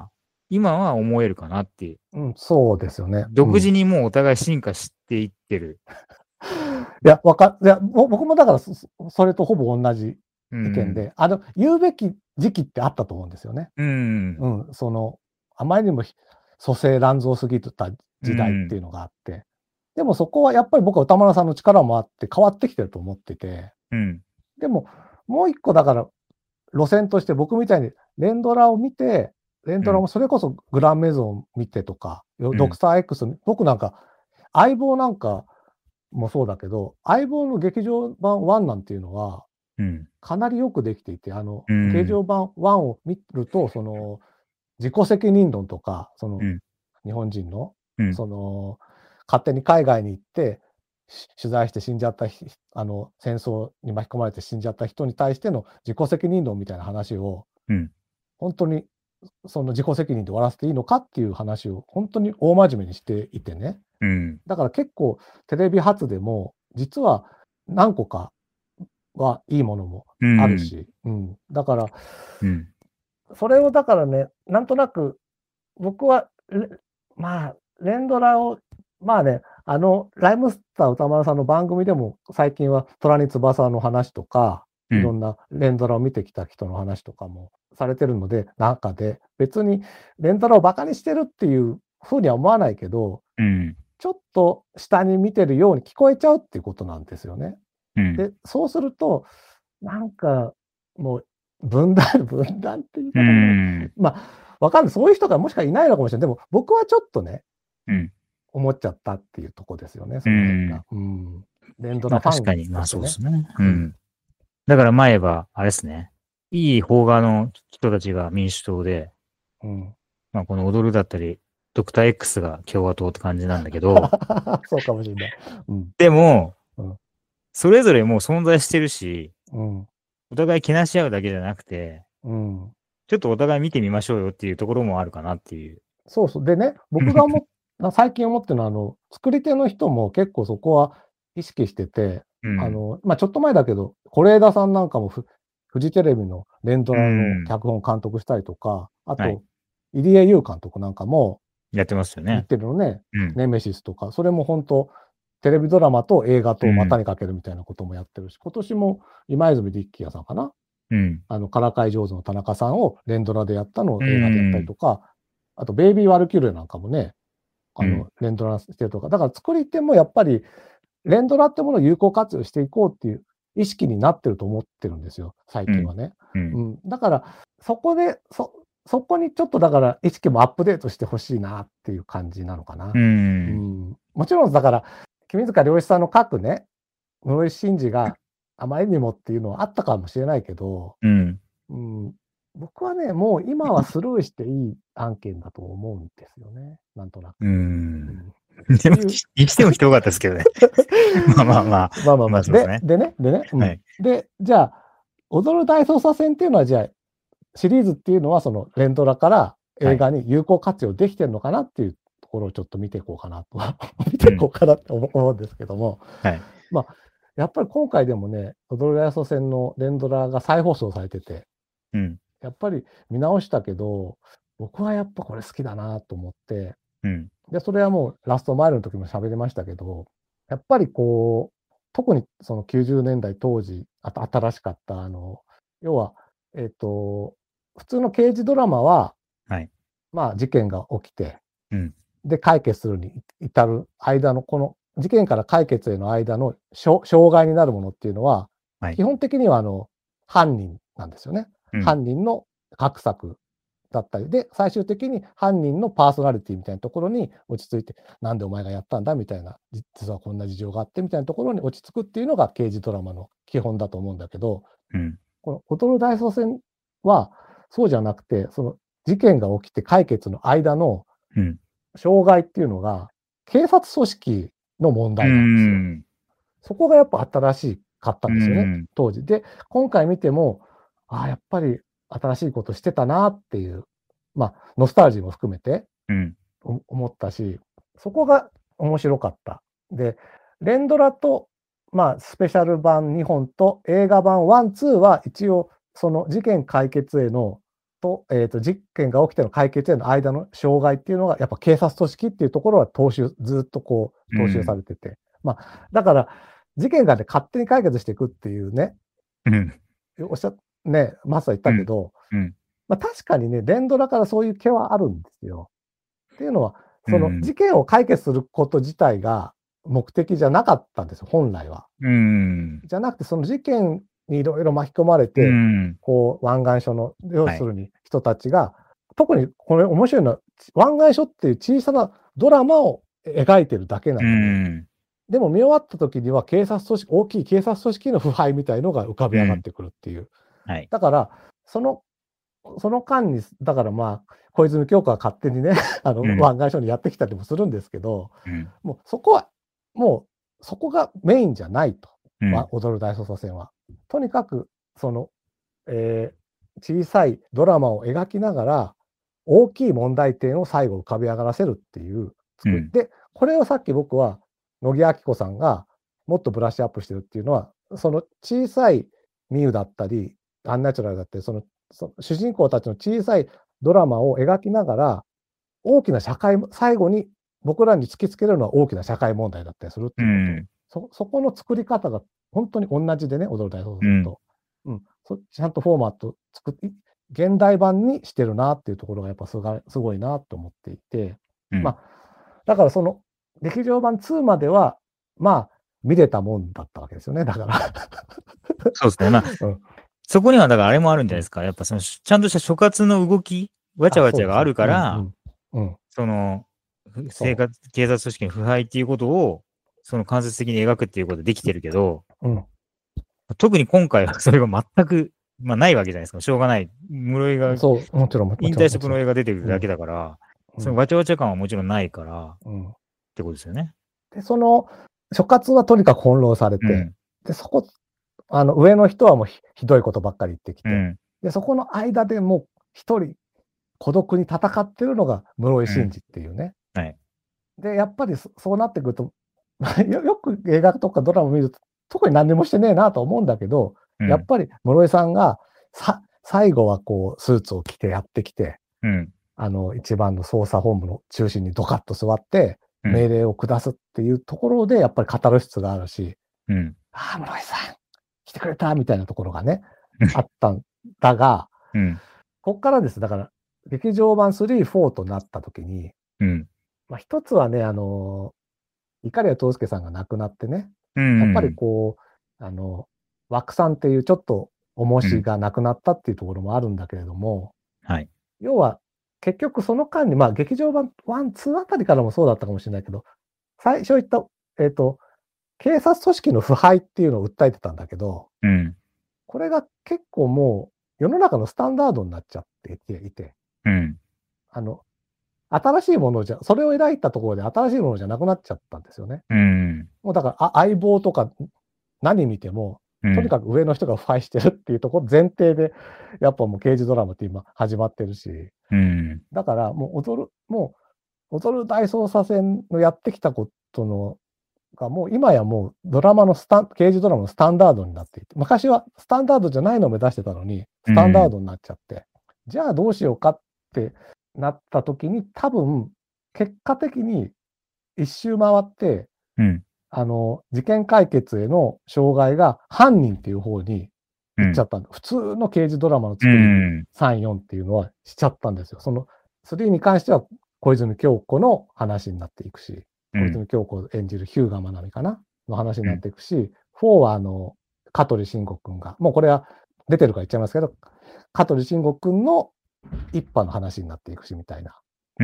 今は思えるかなっていう。 うん、そうですよね。 独自にもうお互い進化していってる。 いや、わか、いや、ぼ僕もだからそ、それとほぼ同じ意見で、 うん。 あの、言うべき時期ってあったと思うんですよね。 うん。 うん、その、あまりにもひ蘇生乱造すぎた時代っていうのがあって、でもそこはやっぱり僕は歌丸さんの力もあって変わってきてると思ってて、 うん。 でも、もう一個だから、路線として僕みたいに連ドラを見て、連ドラもそれこそグランメゾン見てとか、 んドクター X、僕なんか、相棒なんかもそうだけど、相棒の劇場版ワンなんていうのは、 うん。 かなりよくできていて、あの、 うん劇場版ワンを見ると、その、自己責任論とか、その、 うん。 日本人の、 うん。 その、勝手に海外に行って、し取材して死んじゃったひ、あの、戦争に巻き込まれて死んじゃった人に対しての自己責任論みたいな話を、 うん。 本当に、その自己責任で終わらせていいのかっていう話を、本当に大真面目にしていてね。 うん。 だから結構、テレビ初でも、実は何個かはいいものもあるし、うん。だから、 うん。 それをだからね、なんとなく、僕は、れまあ、連ドラを、まあね、あの、ライムスター歌丸さんの番組でも、最近は虎に翼の話とか、 うんいろんな連ドラを見てきた人の話とかもされてるので、中で、別に連ドラをバカにしてるっていうふうには思わないけど、 うん。 ちょっと下に見てるように聞こえちゃうっていうことなんですよね。 うん。 で、そうすると、なんか、もう、分断、分断って言いう方も、 ん。 まあ、わかんない。そういう人がもしかいないのかもしれない。でも、僕はちょっとね、 うん。 思っちゃったっていうとこですよね、その辺が。うん。連ドまあラファン確かに、まあとしてね。 そうですね。うん。だから前は、あれですね。いい邦画の人たちが民主党で、 うん。 まあこの踊るだったり、ドクター X が共和党って感じなんだけど、 そうかもしれない。うん。 でも、 うんそれぞれもう存在してるし、 うん。 お互いけなし合うだけじゃなくて、 うん。 ちょっとお互い見てみましょうよっていうところもあるかなっていう。 そうそう。でね、僕が思っな最近思ってるのは、あの、作り手の人も結構そこは意識してて、 うん。 あの、まあ、ちょっと前だけど、是枝さんなんかもフフジテレビの連ドうラのん。 脚本監督したりとか、あはい。 と、入江優監督なんかもやってますよ言っね。 てるのね、 うん。 ネメシスとか、それも本当テレビドラマと映画とうん。 股にかけるみたいなこともやってるし、今年も今泉力也さんかな、 うん。 あの、からかい上手の田中さんを連ドラでやったのをう映画でやったりん。 とか、あと、ベイビー・ワルキューレなんかもね、あうん。 の、連ドラしてるとか、だから作り手もやっぱり、連ドラってものを有効活用していこうっていう意識になってると思ってるんですよ、最近はね。 う。 うんん。だから、そこで、そ、そこにちょっとだから意識もアップデートしてほしいなっていう感じなのかな。 う。 うんん。もちろんだから、君塚良一さんの書くね、室井慎二があまりにもっていうのはあったかもしれないけど、 うん。 うん、僕はね、もう今はスルーしていい案件だと思うんですよね、なんとなく。 う。 うんん。 でも、 いうにしても人多かったですけどね。まあまあまあ。 まあまあまあ。でまあそうですね、 でね、でね、うんはい。 で、じゃあ、踊る大捜査線っていうのは、じゃあ、シリーズっていうのは、その連ドラから映画に有効活用できてるのかなっていうところをちょっと見ていこうかなと、見ていこうかなって思思うんですけども、 はい。 まあ、やっぱり今回でもね、踊る大捜査線の連ドラが再放送されてて、 うん。 やっぱり見直したけど、僕はやっぱこれ好きだなと思って、 うん。 で、それはもうラストマイルの時も喋りましたけど、やっぱりこう、特にそのきゅうじゅうねんだい当時、あと新しかった、あの、要は、えっと、普通の刑事ドラマは、 はい。 まあ事件が起きて、 うん。 で、解決するに至る間の、この事件から解決への間の障障害になるものっていうのは、 はい。 基本的にはあの、犯人なんですよね。 うん。 犯人の画策だったりで、最終的に犯人のパーソナリティみたいなところに落ち着いて、なんでお前がやったんだみたいな、実はこんな事情があってみたいなところに落ち着くっていうのが刑事ドラマの基本だと思うんだけど、 うん。 この踊る大捜戦はそうじゃなくて、その事件が起きて解決の間のうん。 障害っていうのが、警察組織の問う題なんですよ。 ん。 そこがやっぱ新しかったうんですよね、 ん。 当時。で、今回見ても、ああ、やっぱり新しいことしてたなっていう、まあ、ノスタルジーも含めてうん。 お思ったし、そこが面白かった。で、連ドラと、まあ、スペシャル版にほんと映画版ワン、ツーは一応、その事件解決へのと、えっと、事件が起きての解決への間の障害っていうのが、やっぱ警察組織っていうところは踏襲、ずっとこう、踏襲されてて。うん、まあ、だから、事件がね、勝手に解決していくっていうね、 うん、 おっしゃ、ね、マスター言ったけど、 うんうん、 まあ確かにね、連ドラからそういう気はあるんですよ。っていうのは、その事件を解決すること自体が目的じゃなかったんですよ、本来は。 うん、 じゃなくて、その事件にいろいろ巻き込まれて、うん、こう、湾岸署の、要するに人たちが、はい、特にこれ面白いのは、湾岸署っていう小さなドラマを描いてるだけなので、うん、でも見終わった時には警察組織、大きい警察組織の腐敗みたいのが浮かび上がってくるっていう。うん、はい、だから、その、その間に、だからまあ、小泉京子は勝手にね、あの、うん、湾岸署にやってきたりもするんですけど、うん、もうそこは、もう、そこがメインじゃないと。うん、踊る大捜査線は。とにかく、その、えー、小さいドラマを描きながら、大きい問題点を最後浮かび上がらせるっていう作り、うん、で、これをさっき僕は、乃木明子さんがもっとブラッシュアップしてるっていうのは、その小さいミュだったり、アンナチュラルだったり、その、その主人公たちの小さいドラマを描きながら、大きな社会、最後に僕らに突きつけるのは大きな社会問題だったりするっていうこと、うん、そ, そこの作り方が本当に同じでね、踊る大捜査線と、うんうん、そ。ちゃんとフォーマット作って、現代版にしてるなっていうところがやっぱすごい、すごいなと思っていて、うん、まあ、だからその劇場版ツーまでは、まあ、見れたもんだったわけですよね、だから。 そうですね。まあ、うん、そこにはだからあれもあるんじゃないですか。やっぱその、ちゃんとした所轄の動き、わちゃわちゃがあるから、 うん、 その、生活、警察組織の腐敗っていうことを、その間接的に描くっていうことでできてるけど、うん、特に今回はそれが全く、まあないわけじゃないですか。しょうがない。室井が、 そう、もちろん、 引退して室井が出てるだけだから、うん、そのわちゃわちゃ感はもちろんないから、うん、ってことですよね。 で、その、所轄はとにかく翻弄されて、うん、で、そこ、あの、上の人はもう ひ, ひどいことばっかり言ってきて、うん、で、そこの間でもう一人、孤独に戦ってるのが室井慎二っていうね。 うん、はい。 で、やっぱりそうなってくると、よ, よく映画とかドラマ見ると、特に何にもしてねえなと思うんだけど、うん、やっぱり室井さんがさ、最後はこう、スーツを着てやってきて、うん、あの、一番の捜査本部の中心にドカッと座って、命令を下すっていうところで、やっぱりカタルシスがあるし、うん、ああ、室井さん、来てくれたみたいなところがね、あったんだが、うん、こっからです。だから、劇場版スリー、フォーとなった時に、うん、まあ一つはね、あの、碇谷藤介さんが亡くなってね、うん、やっぱりこう、あの、枠さんっていうちょっと重しが亡くなったっていうところもあるんだけれども、 うん、はい。 要は、結局その間に、まあ劇場版ワン、ツーあたりからもそうだったかもしれないけど、最初言った、えっと、警察組織の腐敗っていうのを訴えてたんだけど、うん、これが結構もう世の中のスタンダードになっちゃっていて、うん、あの、新しいものじゃ、それを描いたところで新しいものじゃなくなっちゃったんですよね。うん、もうだから、あ、相棒とか何見ても、とにかく上の人が腐敗してるっていうところ前提で、やっぱもう刑事ドラマって今始まってるし、うん、だからもう踊る、もう踊る大捜査線のやってきたことのがもう今やもうドラマのスタン、刑事ドラマのスタンダードになっていて、昔はスタンダードじゃないのを目指してたのに、スタンダードになっちゃって、うん、じゃあどうしようかってなった時に多分、結果的に一周回って、うん、あの、事件解決への障害が犯人っていう方に行っちゃったんだ。うん、普通の刑事ドラマの作りにさん、よんっていうのはしちゃったんですよ。そのスリーに関しては小泉京子の話になっていくし、小泉京子演じる日向愛美かなの話になっていくし、うん、フォーはあの、香取慎吾くんが、もうこれは出てるから言っちゃいますけど、香取慎吾くんの一派の話になっていくしみたいな。うん、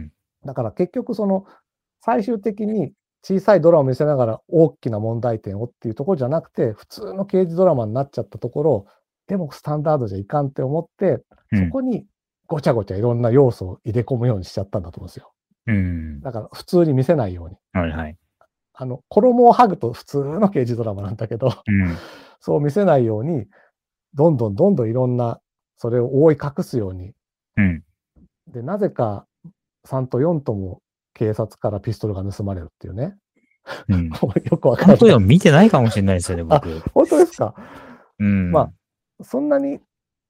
だから結局その最終的に小さいドラマを見せながら大きな問題点をっていうところじゃなくて、普通の刑事ドラマになっちゃったところ、でもスタンダードじゃいかんって思って、そこにごちゃごちゃいろんな要素を入れ込むようにしちゃったんだと思うんですよ。うん、だから普通に見せないように。 はいはい。 あの、衣を剥ぐと普通の刑事ドラマなんだけど、うん、そう見せないように、どんどんどんどんいろんな、それを覆い隠すように。うん、で、なぜかさんとよんとも警察からピストルが盗まれるっていうね。うん、よくわかんない。 さんとよん見てないかもしれないですよね、僕。 あ、本当ですか。うん、まあ、そんなに、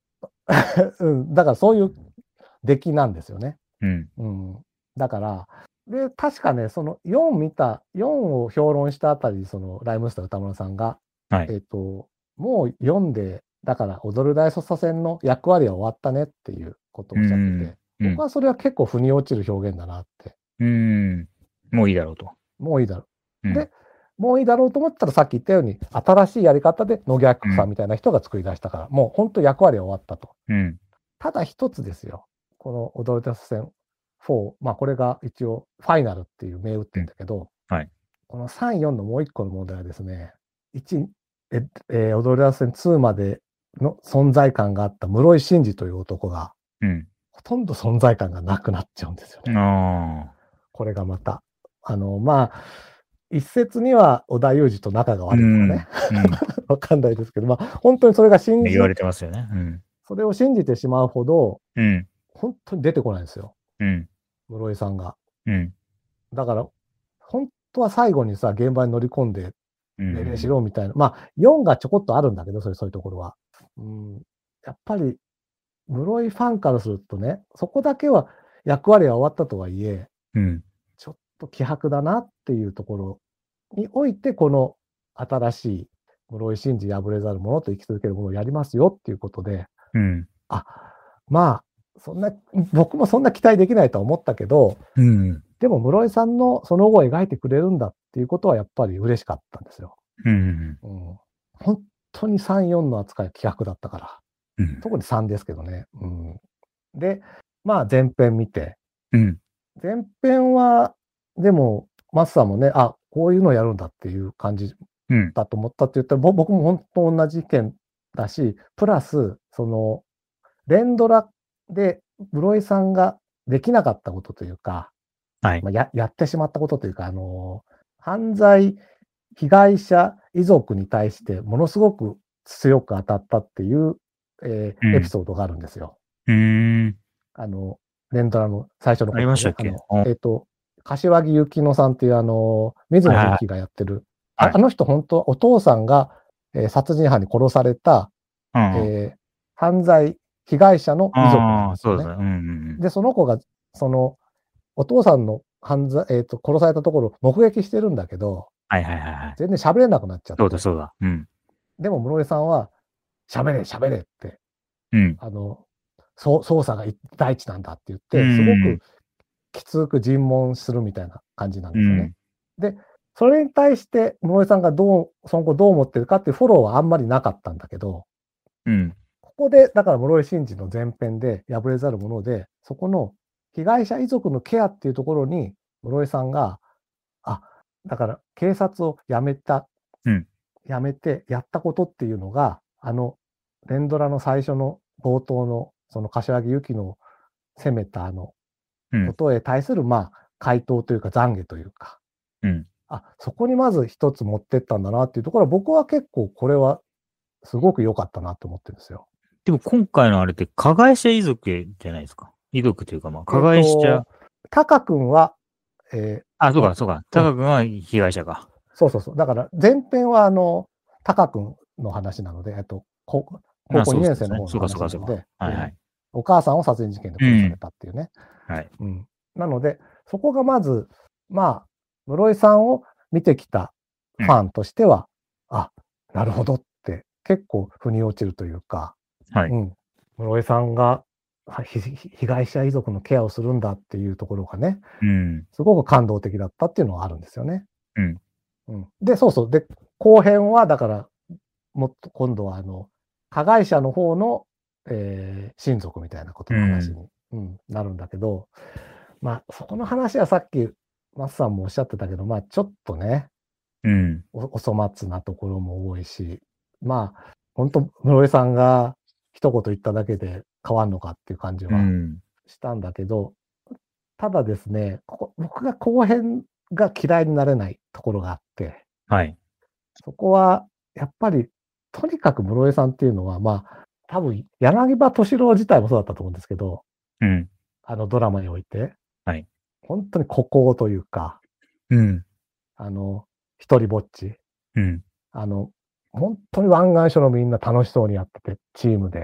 うん、だからそういう出来なんですよね。 うん。 うん。だから、で、確かね、そのよん見た、よんを評論したあたり、そのライムスター歌村さんが、 はい。 えっと、もうよんで、だから踊る大捜査線の役割は終わったねっていうことをうおっしゃってん。 て、 うん。 僕はそれは結構腑に落ちる表現だなって、 うん。もういいだろうと。 もういいだろう。 うん。 で、もういいだろうと思ったらさっき言ったように、新しいやり方で野逆さんみたいな人が作り出したから、もう本当役割は終わったと。 うん。 ただ一つですよ。この踊る大捜査線よん、まあこれが一応ファイナルっていう銘打ってうん。 るんだけど、 はい。 このさん、よんのもう一個の問題はですね、いち、え、えー踊り出せにまでの存在感があった室井慎二という男が、 うん。 ほとんど存在感がなくなっちゃうんですよね。 ああ。 これがまた。あの、まあ、一説には織田裕二と仲がう悪いとかん。 ね。 うん。 わかんないですけど、まあ、本当にそれが信じ、 言われてますよね。うん。 それを信じてしまうほど、 うん。 本当に出てこないんですよ。 うん。 室井さんが。 うん。 だから、本当は最後にさ、現場に乗り込んでう命令しん。 ろみたいな。まあ、よんがちょこっとあるんだけど、そういうそういうところは。うん、やっぱり、室井ファンからするとね、そこだけは役割は終わったとはいえ、 うん。 ちょっと希薄だなっていうところにおいて、この新しい室井慎二破れざる者と生き続けるものをやりますよっていうことで、 うん。 あ、まあ、そんな、僕もそんな期待できないとは思ったけど、 うん。 でも室井さんのその後を描いてくれるんだっていうことはやっぱり嬉しかったんですよ。 うん。 うん、本当にさん、よんの扱い希薄だったから。 うん。 特にさんですけどね。うん、で、まあ前編見て、 うん。 前編は、でも、マスさんもね、あ、こういうのやるんだっていう感じうん。 だと思ったって言ったら、ぼ僕も本当同じ意見だし、プラス、その、連ドラで室井さんができなかったことというか、 はい。 まあ、ややってしまったことというか、あの、犯罪被害者遺族に対してものすごく強く当たったっていう、えーうんエピソードがあるんですよ。 うーん。 あの、連ドラの最初のあり頃でね。 ましたっけ？ あの、 あ、 えっと、柏木由紀乃さんっていうあの、水はいはいはい。 野美紀がやってる、あはい。 あの人本当はお父さんが、えー殺人犯に殺された、 うんうん。 えー犯罪被害者の遺族なんああ、 ですよね。 そうですね。うんうんで、その子が、その、お父さんの犯罪、えっと、殺されたところを目撃してるんだけど、 はいはいはいはい。 全然喋れなくなっちゃって。 そうだそうだ。うん。 でも室井さんは、喋れ、喋れって、 うん。 あの、そう捜査が第一なんだって言っうて、すごーん。 くきつく尋問するみたいな感じなんですよね。 うん。 で、それに対して室井さんがどう、その後どう思ってるかっていうフォローはあんまりなかったんだけど、 うん。 ここで、だから室井慎二の前編で破れざる者で、そこの被害者遺族のケアっていうところに、室井さんが、あ、だから警察を辞めた、 うん。 辞めてやったことっていうのが、あの、連ドラの最初の冒頭の、その柏木由紀の責めたあの、 うん。 ことへ対する、まあ、回答というか懺悔というか、 うん。 あ、そこにまず一つ持ってったんだなっていうところは、僕は結構これはすごく良かったなと思ってるんですよ。 でも今回のあれって加害者遺族じゃないですか。遺族というかまあ、加えっ害者、 と、タカ君は、えあ、そうーか、そうか。 うん、 タカ君は被害者か。 そうそうそう。だから前編はあの、タカ君の話なので、えっと、高高まあ、 校そう 2年生のですね。そうか、そうか、 方の話なので、 そうか。はいうん、 はい。 お母さんを殺人事件で殺されたっていうね。 はい。 うん、なので、そこがまず、まあ、室井さんを見てきたファンとしては、うん、あ、なるほどって結構腑に落ちるというか、 はい。 うん、室井さんが被害者遺族のケアをするんだっていうところがね、 うん。 すごく感動的だったっていうのはあるんですよね。 うん。 うん、で、そうそう。で、後編は、だから、もっと今度は、あの、加害者の方の、えー親族みたいなことの話に、うんうん、なるんだけど、まあ、そこの話はさっき、マスさんもおっしゃってたけど、まあ、ちょっとね、 うん。 お、お粗末なところも多いし、まあ、本当室井さんが一言言っただけで変わんのかっていう感じはしたんだけど、うん、ただですね、ここ僕が後編が嫌いになれないところがあって、 はい。 そこは、やっぱり、とにかく室井さんっていうのは、まあ、多分、柳葉敏郎自体もそうだったと思うんですけど、 うん。 あのドラマにおいて、 はい。 本当に孤高というか、 うん。 あの、一人ぼっち。 うん。 あの、本当に湾岸署のみんな楽しそうにやってて、チームで。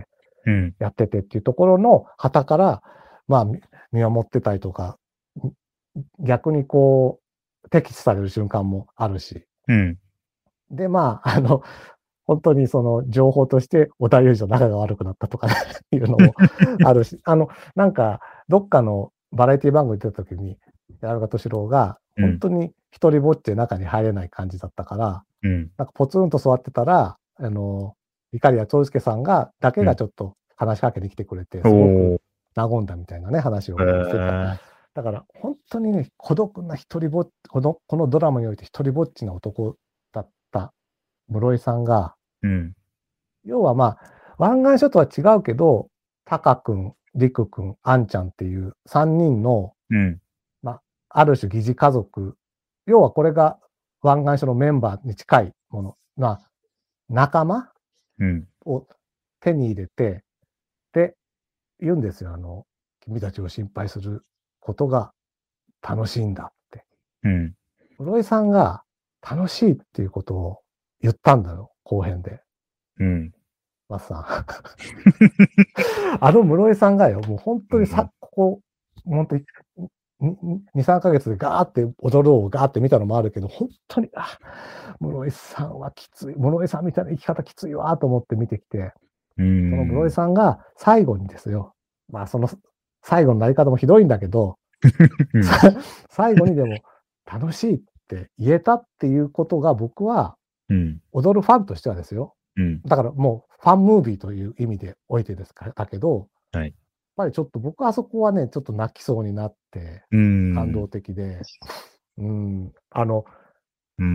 うん。 やっててっていうところの旗から、まあ、み見守ってたりとか、逆にこう、敵視される瞬間もあるし。 うん。 で、まあ、あの、本当にその情報として織田裕二と仲が悪くなったとかいうのもあるし、あの、なんか、どっかのバラエティ番組出た時に、矢岡敏郎が本当に一人ぼっちで中に入れない感じだったから、 うん。 なんかポツンと座ってたら、あの、碇谷長介さんが、だけがちょっと話しかけに来てくれて、すごく和んだみたいなね、話をしてた。だから本当にね、孤独な一人ぼっち、この、このドラマにおいて一人ぼっちな男だった室井さんが、 うん。 要はまあ、湾岸署とは違うけど、タカ君、リク君、アンちゃんっていうさんにんの、 うん。 まあ、ある種疑似家族、要はこれが湾岸署のメンバーに近いもの、まあ、仲間うん。 を手に入れて、で、言うんですよ。あの、君たちを心配することが楽しいんだって。 うん。 室井さんが楽しいっていうことを言ったんだよ、後編で。 うん。 マスさん。あの室井さんがよ、もう本当にさ、 うん、 ここ、本当に、に、さんかげつでガーって踊ろうガーって見たのもあるけど、本当に、あ、室井さんはきつい、室井さんみたいな生き方きついわと思って見てきて、 うん、 その室井さんが最後にですよ、まあその最後のなり方もひどいんだけど、 うん、 最後にでも楽しいって言えたっていうことが僕は、踊るファンとしてはですよ、うん、だからもうファンムービーという意味でおいてですかだけど、はい、やっぱりちょっと僕はあそこはね、ちょっと泣きそうになって、感動的で、うん、あの、うん、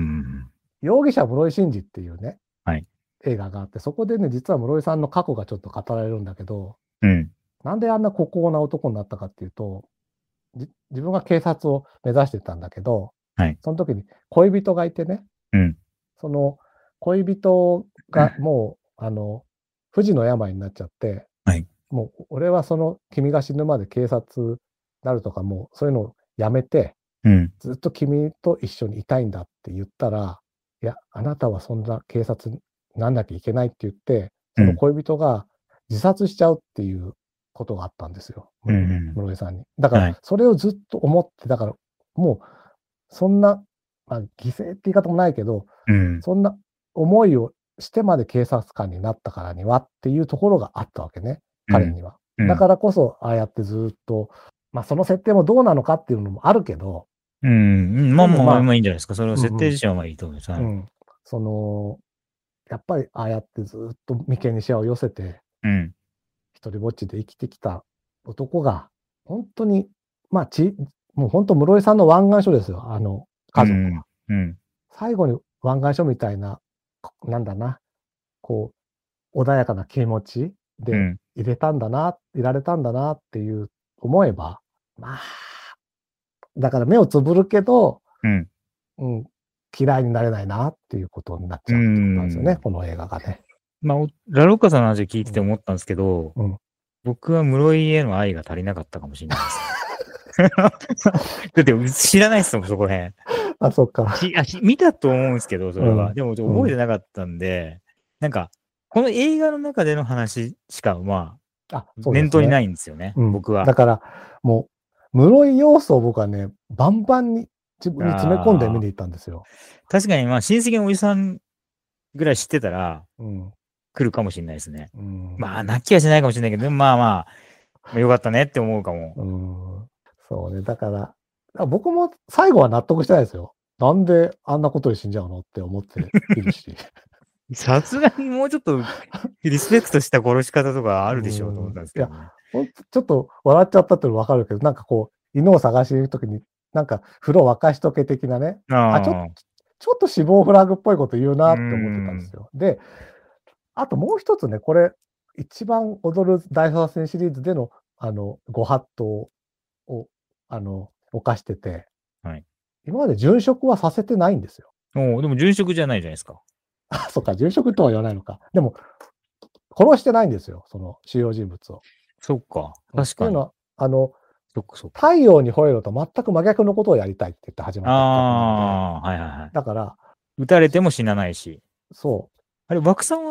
容疑者室井慎二っていうね、はい、映画があって、そこでね、実は室井さんの過去がちょっと語られるんだけど、うん、なんであんな孤高な男になったかっていうと、自分が警察を目指してたんだけど、はい、その時に恋人がいてね、うん、その恋人がもう、あの、不治の病になっちゃって、はい、もう俺はその君が死ぬまで警察になるとかもうそういうのをやめて、うん、ずっと君と一緒にいたいんだって言ったら、いや、あなたはそんな警察になんなきゃいけないって言って、その恋人が自殺しちゃうっていうことがあったんですよ。うん、室井さんに。だから、それをずっと思って、だから、もう、そんな、まあ、犠牲って言い方もないけど、うん、そんな思いをしてまで警察官になったからにはっていうところがあったわけね、彼には。うん、だからこそ、ああやってずっと、まあ、その設定もどうなのかっていうのもあるけど、 うん、まあまあ、まあいいんじゃないですか。その設定自身はまあいいと思います。 うん。その、やっぱりああやってずっと眉間にしわを寄せて、うん、一人ぼっちで生きてきた男が、本当に、まあ、ち、もう本当室井さんの湾岸署ですよ、あの家族は。うんうん、最後に湾岸署みたいな、なんだな、こう、穏やかな気持ちで入れたんだな、うん、いられたんだなっていう思えば、まあ、だから目をつぶるけど、うんうん、嫌いになれないなっていうことになっちゃうってことなんですよね、この映画がね。 まあ、ラロッカさんの話を聞いてて思ったんですけど、うんうん、僕は室井への愛が足りなかったかもしれないです。だって知らないっすもん、そこら辺。 あ、そっか。 あ見たと思うんですけど、それは。うん、でも覚えてなかったんで、うん、なんか、この映画の中での話しか、まあ、あね、念頭にないんですよね、うん、僕は。 だから、もう、室井要素を僕はね、バンバンに自分に詰め込んで見に行ったんですよ。 確かに、まあ、親戚のおじさんぐらい知ってたら、うん、来るかもしれないですね。うん、まあ、泣きはしないかもしれないけど、でもまあまあ、よかったねって思うかも。 うん、そうね。だから、僕も最後は納得してないですよ。なんであんなことで死んじゃうのって思っているし。 さすがにもうちょっとリスペクトした殺し方とかあるでしょうと思ったんですけど、ね。いや、 ほんとちょっと笑っちゃったってのわかるけど、なんかこう、犬を探しに行くときに、なんか風呂沸かしとけ的なね。ああちょちょっと死亡フラグっぽいこと言うなって思ってたんですよ。で、あともう一つね、これ、一番踊る大作戦シリーズでの、あの、ご法度を、あの、犯してて、はい、今まで殉職はさせてないんですよ。 おでも殉職じゃないじゃないですか。 あ、そっか、殉職とは言わないのか。でも、殺してないんですよ、その主要人物を。 そっか、確かに。 っていうのは、あの、そっかそっか太陽に吠えろと全く真逆のことをやりたいって言って始まったああ、はいはいはい。 だから、 撃たれても死なないし。 そう。 あれ、枠さんは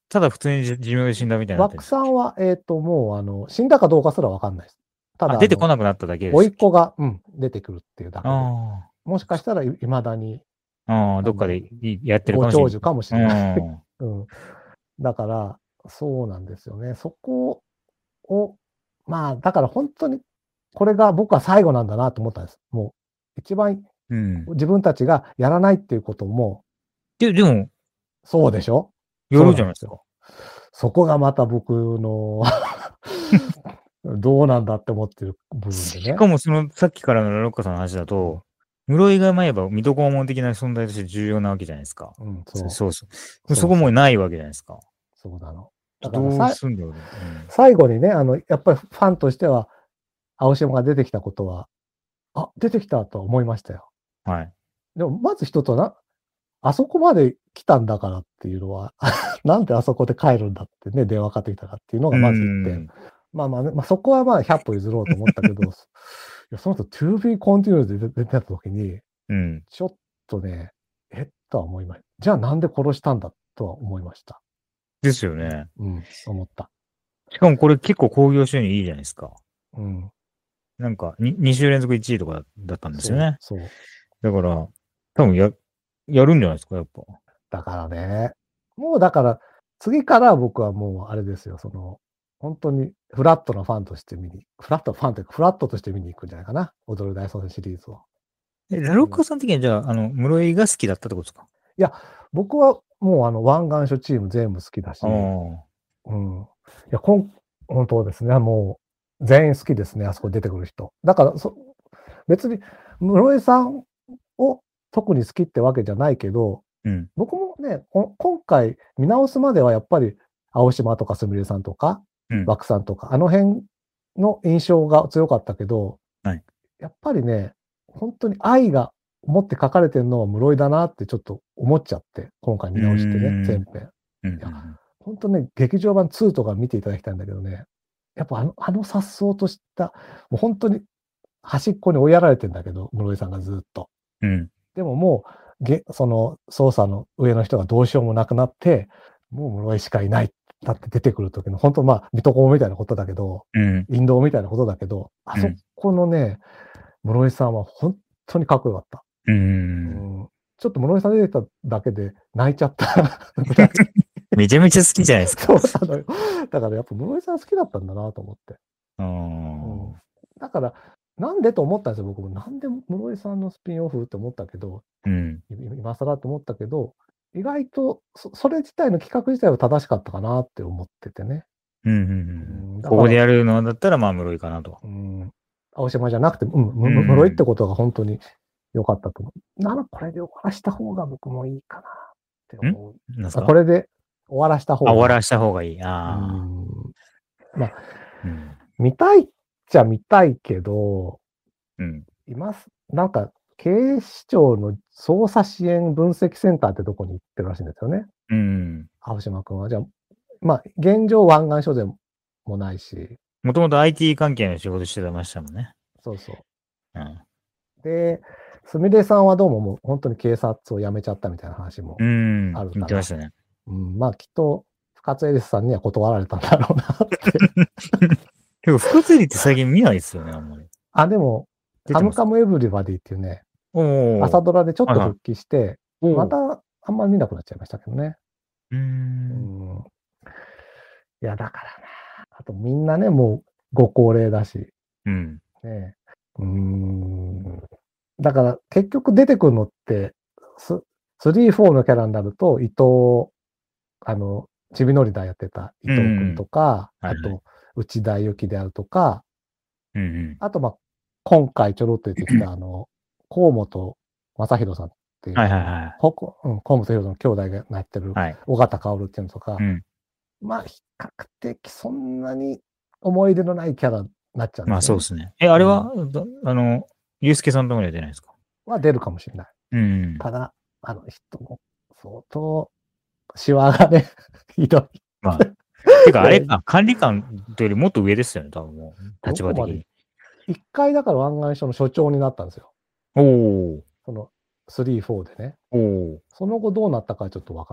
ただ普通に寿寿命で死んだみたいになってるん枠ですさんは、えっ、と、もう、あの、死んだかどうかすらわかんないです。ただ、 あ、出てこあの、 なくなっただけで甥すっ子が、うん、出てくるっていうだけで。 あもしかしたらい、いまだに、 あ、ああ、 あどっかでの、 いやってるごかもしれ長寿かもしれない。 ない。うん。 うん。だから、そうなんですよね。そこを、まあ、だから本当に、これが僕は最後なんだなと思ったんです。もう、一番うん。 自分たちがやらないっていうことも、 で、でも、 そうでしょやそうなんですよ。 るじゃないですか。 そこがまた僕のどうなんだって思ってる部分でね。 しかもその、さっきからのラロッカさんの話だと、室井が前言えば水戸黄門的な存在として重要なわけじゃないですか。 うん、 そそうそうそう。 そうそこもうないわけじゃないですか。 そうなの。だからどうさすんだよ、ね。 最後にね、あの、やっぱりファンとしては、青島が出てきたことは、あ、出てきたと思いましたよ。 うん。はい。 でも、まず一つはな、あそこまで来たんだからっていうのは、なんであそこで帰るんだってね、電話かかってきたかっていうのがまず一点。まあまあ、ね、まあ、そこはまあひゃっ歩譲ろうと思ったけど、いやその後 to be continued で出てた時に、 うん。 ちょっとね、えっとは思いました。じゃあなんで殺したんだとは思いました。 ですよね。 うん、思った。 しかもこれ結構興行収入いいじゃないですか。 うん。 なんかに、に週連続いちいとかだったんですよね。 そう、そう。 だから、多分や、やるんじゃないですか、やっぱ。 だからね、もうだから、次から僕はもうあれですよ、その、本当にフラットなファンとして見に、フラットファンというか、フラットとして見に行くんじゃないかな。踊る大捜査シリーズを。 え、ラロッカさん的にはじゃあ、あの、室井が好きだったってことですか？ いや、僕はもうあの、湾岸署チーム全部好きだし、 ああ。 うん。いや、こん、本当ですね。もう、全員好きですね。あそこに出てくる人。だから、そ別に、室井さんを特に好きってわけじゃないけど、 うん。 僕もね、こ今回見直すまではやっぱり、青島とかすみれさんとか、 うん。 枠さんとか、あの辺の印象が強かったけど、 はい。 やっぱりね、本当に愛が持って書かれてるのは室井だなってちょっと思っちゃって、今回見直してね、 うーん全編。 うん。 いや本当ね、劇場版ツーとか見ていただきたいんだけどね、やっぱあの、あの颯爽とした、もう本当に端っこに追いやられてんだけど、室井さんがずっと。 うん。 でももう、げその捜査の上の人がどうしようもなくなって、もう室井しかいないだって出てくるときの、本当まあ、水戸黄門みたいなことだけど、 うん。 引導みたいなことだけど、あそこのね、室井さんは本当にかっこよかった。 うー。 うんんちょっと室井さん出てきただけで泣いちゃったぐらい。 めちゃめちゃ好きじゃないですか。 そうなのよ。だからやっぱ室井さん好きだったんだなと思って。 あうんあ。 だから、なんでと思ったんですよ、僕も。なんで室井さんのスピンオフって思ったけど、 うん。 い今更と思ったけど、意外とそ、それ自体の企画自体は正しかったかなって思っててね。 うん。うん。 ううんんだからここでやるのだったら、まあ、室井かなと。 うん青島じゃなくて、うん、むうん室井ってことが本当に良かったと思う。ならこれで終わらした方が僕もいいかなって思う。 なんすかあこれで終わらした方あ、 が。 終わらした方がいい。 うああ。 んまあ、 うん。 見たいっちゃ見たいけど、 うん。 います。なんか、警視庁の捜査支援分析センターってとこに行ってるらしいんですよね。 うん。 青島くんは。じゃあ、まあ、現状湾岸署でもないし、 もともと アイティー 関係の仕事してましたもんね。 そうそう。 うん。 で、すみれさんはどうももう本当に警察を辞めちゃったみたいな話もうん。 あるから言ってましたね。 うん、まあきっと、深津絵里さんには断られたんだろうなって。 でも、福津絵里って最近見ないですよね、あんまり。 あ、でも、カム出てますカムエブリバディっていうね、 おー。 朝ドラでちょっとはいはい復帰して、 おーまたあんまり見なくなっちゃいましたけどね。 うー。 うんん。いや、だからな。あとみんなね、もうご高齢だし、 うん。 ね。うーん。だから結局出てくるのって、スリー、フォーのキャラになると、伊藤、あの、ちびのりだやってた伊藤くんとか、 うんうんはいはいあと、内田有紀であるとか、 うんうん。 あと、まあ、今回ちょろっと出てきた、あの、河本正宏さんっていう、 はいはいはいほこうん、河本宏の兄弟がなってる、 はい。 尾形薫っていうのとか、 うん。 まあ、比較的そんなに思い出のないキャラになっちゃうんですよね。 まあそうですね。え、あれは、だあの、ゆうすけさんともには出ないですか？ は出るかもしれない。 うん。 ただ、あの人も相当、シワがね、ひどい。 まあ。てか、あれ、あ、管理官というよりもっと上ですよね、多分もう。立場的に。 一回だから湾岸署の署長になったんですよ。 おお。 その、スリー、フォーでね。 おお。 その後どうなったかはちょっとわかんない。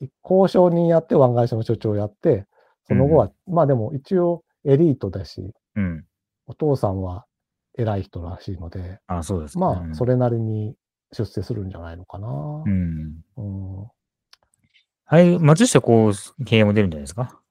交渉人やって湾岸署の署長やって、その後は、うん、まあでも一応エリートだし、 うん、 お父さんは偉い人らしいので、 あ、そうですか、ね、まあそれなりに出世するんじゃないのかな。 うん。 うん、 はい、松下幸平も出るんじゃないですか。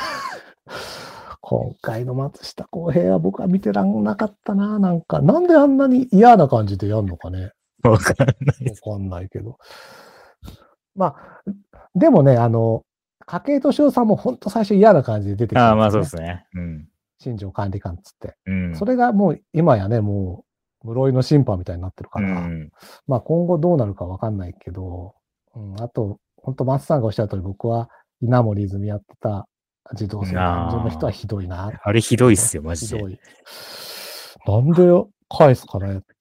今回の松下幸平は僕は見てらんなかったな。なんか、なんであんなに嫌な感じでやるのかね。 わかんないです。 わかんないけど。まあ、でもね、あの、筧敏夫さんも本当最初嫌な感じで出てきた、ね。 ああ、まあそうですね。うん。 新庄管理官っつって。 うん。 それがもう今やね、もう、室井の審判みたいになってるから、うん、まあ今後どうなるかわかんないけど、うん、あと、本当松さんがおっしゃる通り、僕は稲森泉やってた児童相談所の人はひどいな。 あ, あれひどいっすよ、マジで。 ひどい。なんで返すかねって。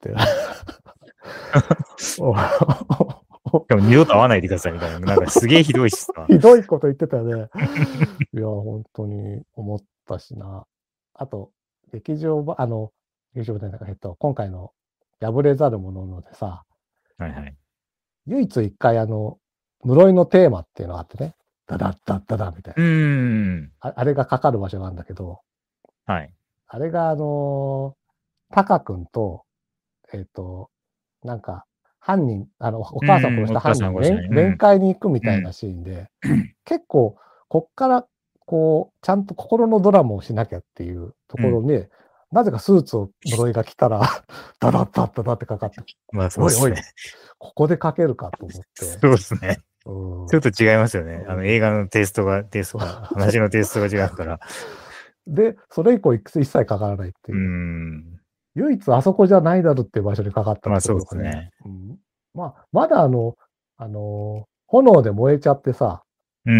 でも二度と会わないでくださいみたいな。なんかすげえひどいしさ。 ひどいこと言ってたよね。いや、本当に思ったしな。あと、劇場版、あの、劇場版なんか、えっと、今回の破れざる者のでさ、 はいはい。 唯一一回あの、室井のテーマっていうのがあってね、ダダッダッダダみたいな。 うんあ。あれがかかる場所なんだけど、 はい。 あれがあのー、タカ君と、えっ、ー、と、なんか、犯人、あの、お母さん殺した犯人に、ね、面会に行くみたいなシーンで、うん、結構、こっから、こう、ちゃんと心のドラマをしなきゃっていうところで、うん、なぜかスーツを室井が来たら、ダダッダッダダってかかって、 まあそうですね。おいおい、 ここでかけるかと思って。 そうですね。うん、ちょっと違いますよね。あの、映画のテイストが、テイストが、話のテイストが違うから。 で、それ以降一切かからないっていう。うん唯一あそこじゃないだろっていう場所にかかったってことがね。まあそうですね。うん、まあ、まだあの、あの、炎で燃えちゃってさ、うん。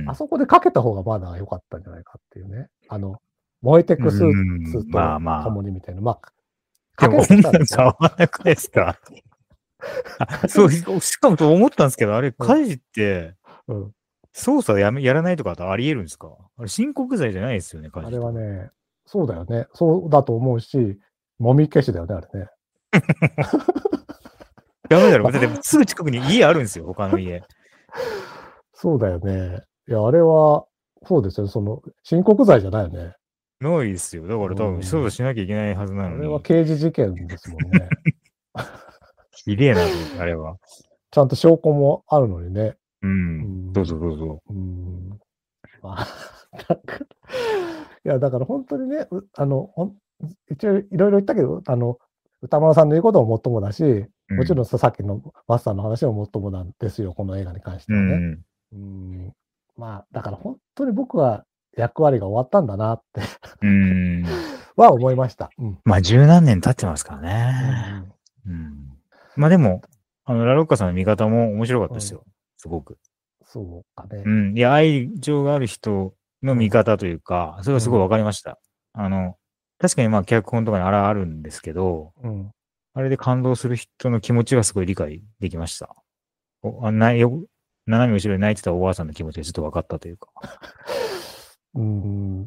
あそこでかけた方がまだ良かったんじゃないかっていうね。あの、燃えてくスーツと共にみたいな。まあ、 かけるとしたんですよ。合わなくないですかそう、しかもと思ったんですけど、あれ、火事って、うん、捜査やめ、やらないとかあり得るんですか？あれ、申告罪じゃないですよね、火事。 あれはね、そうだよね。そうだと思うし、もみ消しだよね、あれね。 ダメだろ。だってすぐ近くに家あるんですよ、他の家。 そうだよね。いや、あれは、そうですよ。その、申告罪じゃないよね。 ないですよ。だから多分、捜査しなきゃいけないはずなのに。 あれは刑事事件ですもんね。 ひでえな、あれは。 ちゃんと証拠もあるのにね。 うん。どうぞどうぞ。うん。 まあ、なんか、いや、だから本当にね、あの、一応いろいろ言ったけど、あの、歌丸さんの言うことももっともだし、うん、もちろんさっきのマスターの話ももっともなんですよ、この映画に関してはね。うん、うんまあ、だから本当に僕は役割が終わったんだなってうんは思いました。 うん、まあ、十何年経ってますからね。うん、うん、まあでも、あの、ラロッカさんの見方も面白かったですよ。うん、すごく。 そうかね。 うん。いや、愛情がある人の見方というか、うん、それはすごいわかりました。うん、あの、確かにまあ、脚本とかにあらあるんですけど、うん、あれで感動する人の気持ちはすごい理解できました。おあなよ斜め後ろに泣いてたおばあさんの気持ちがちょっと分かったというか。 うん。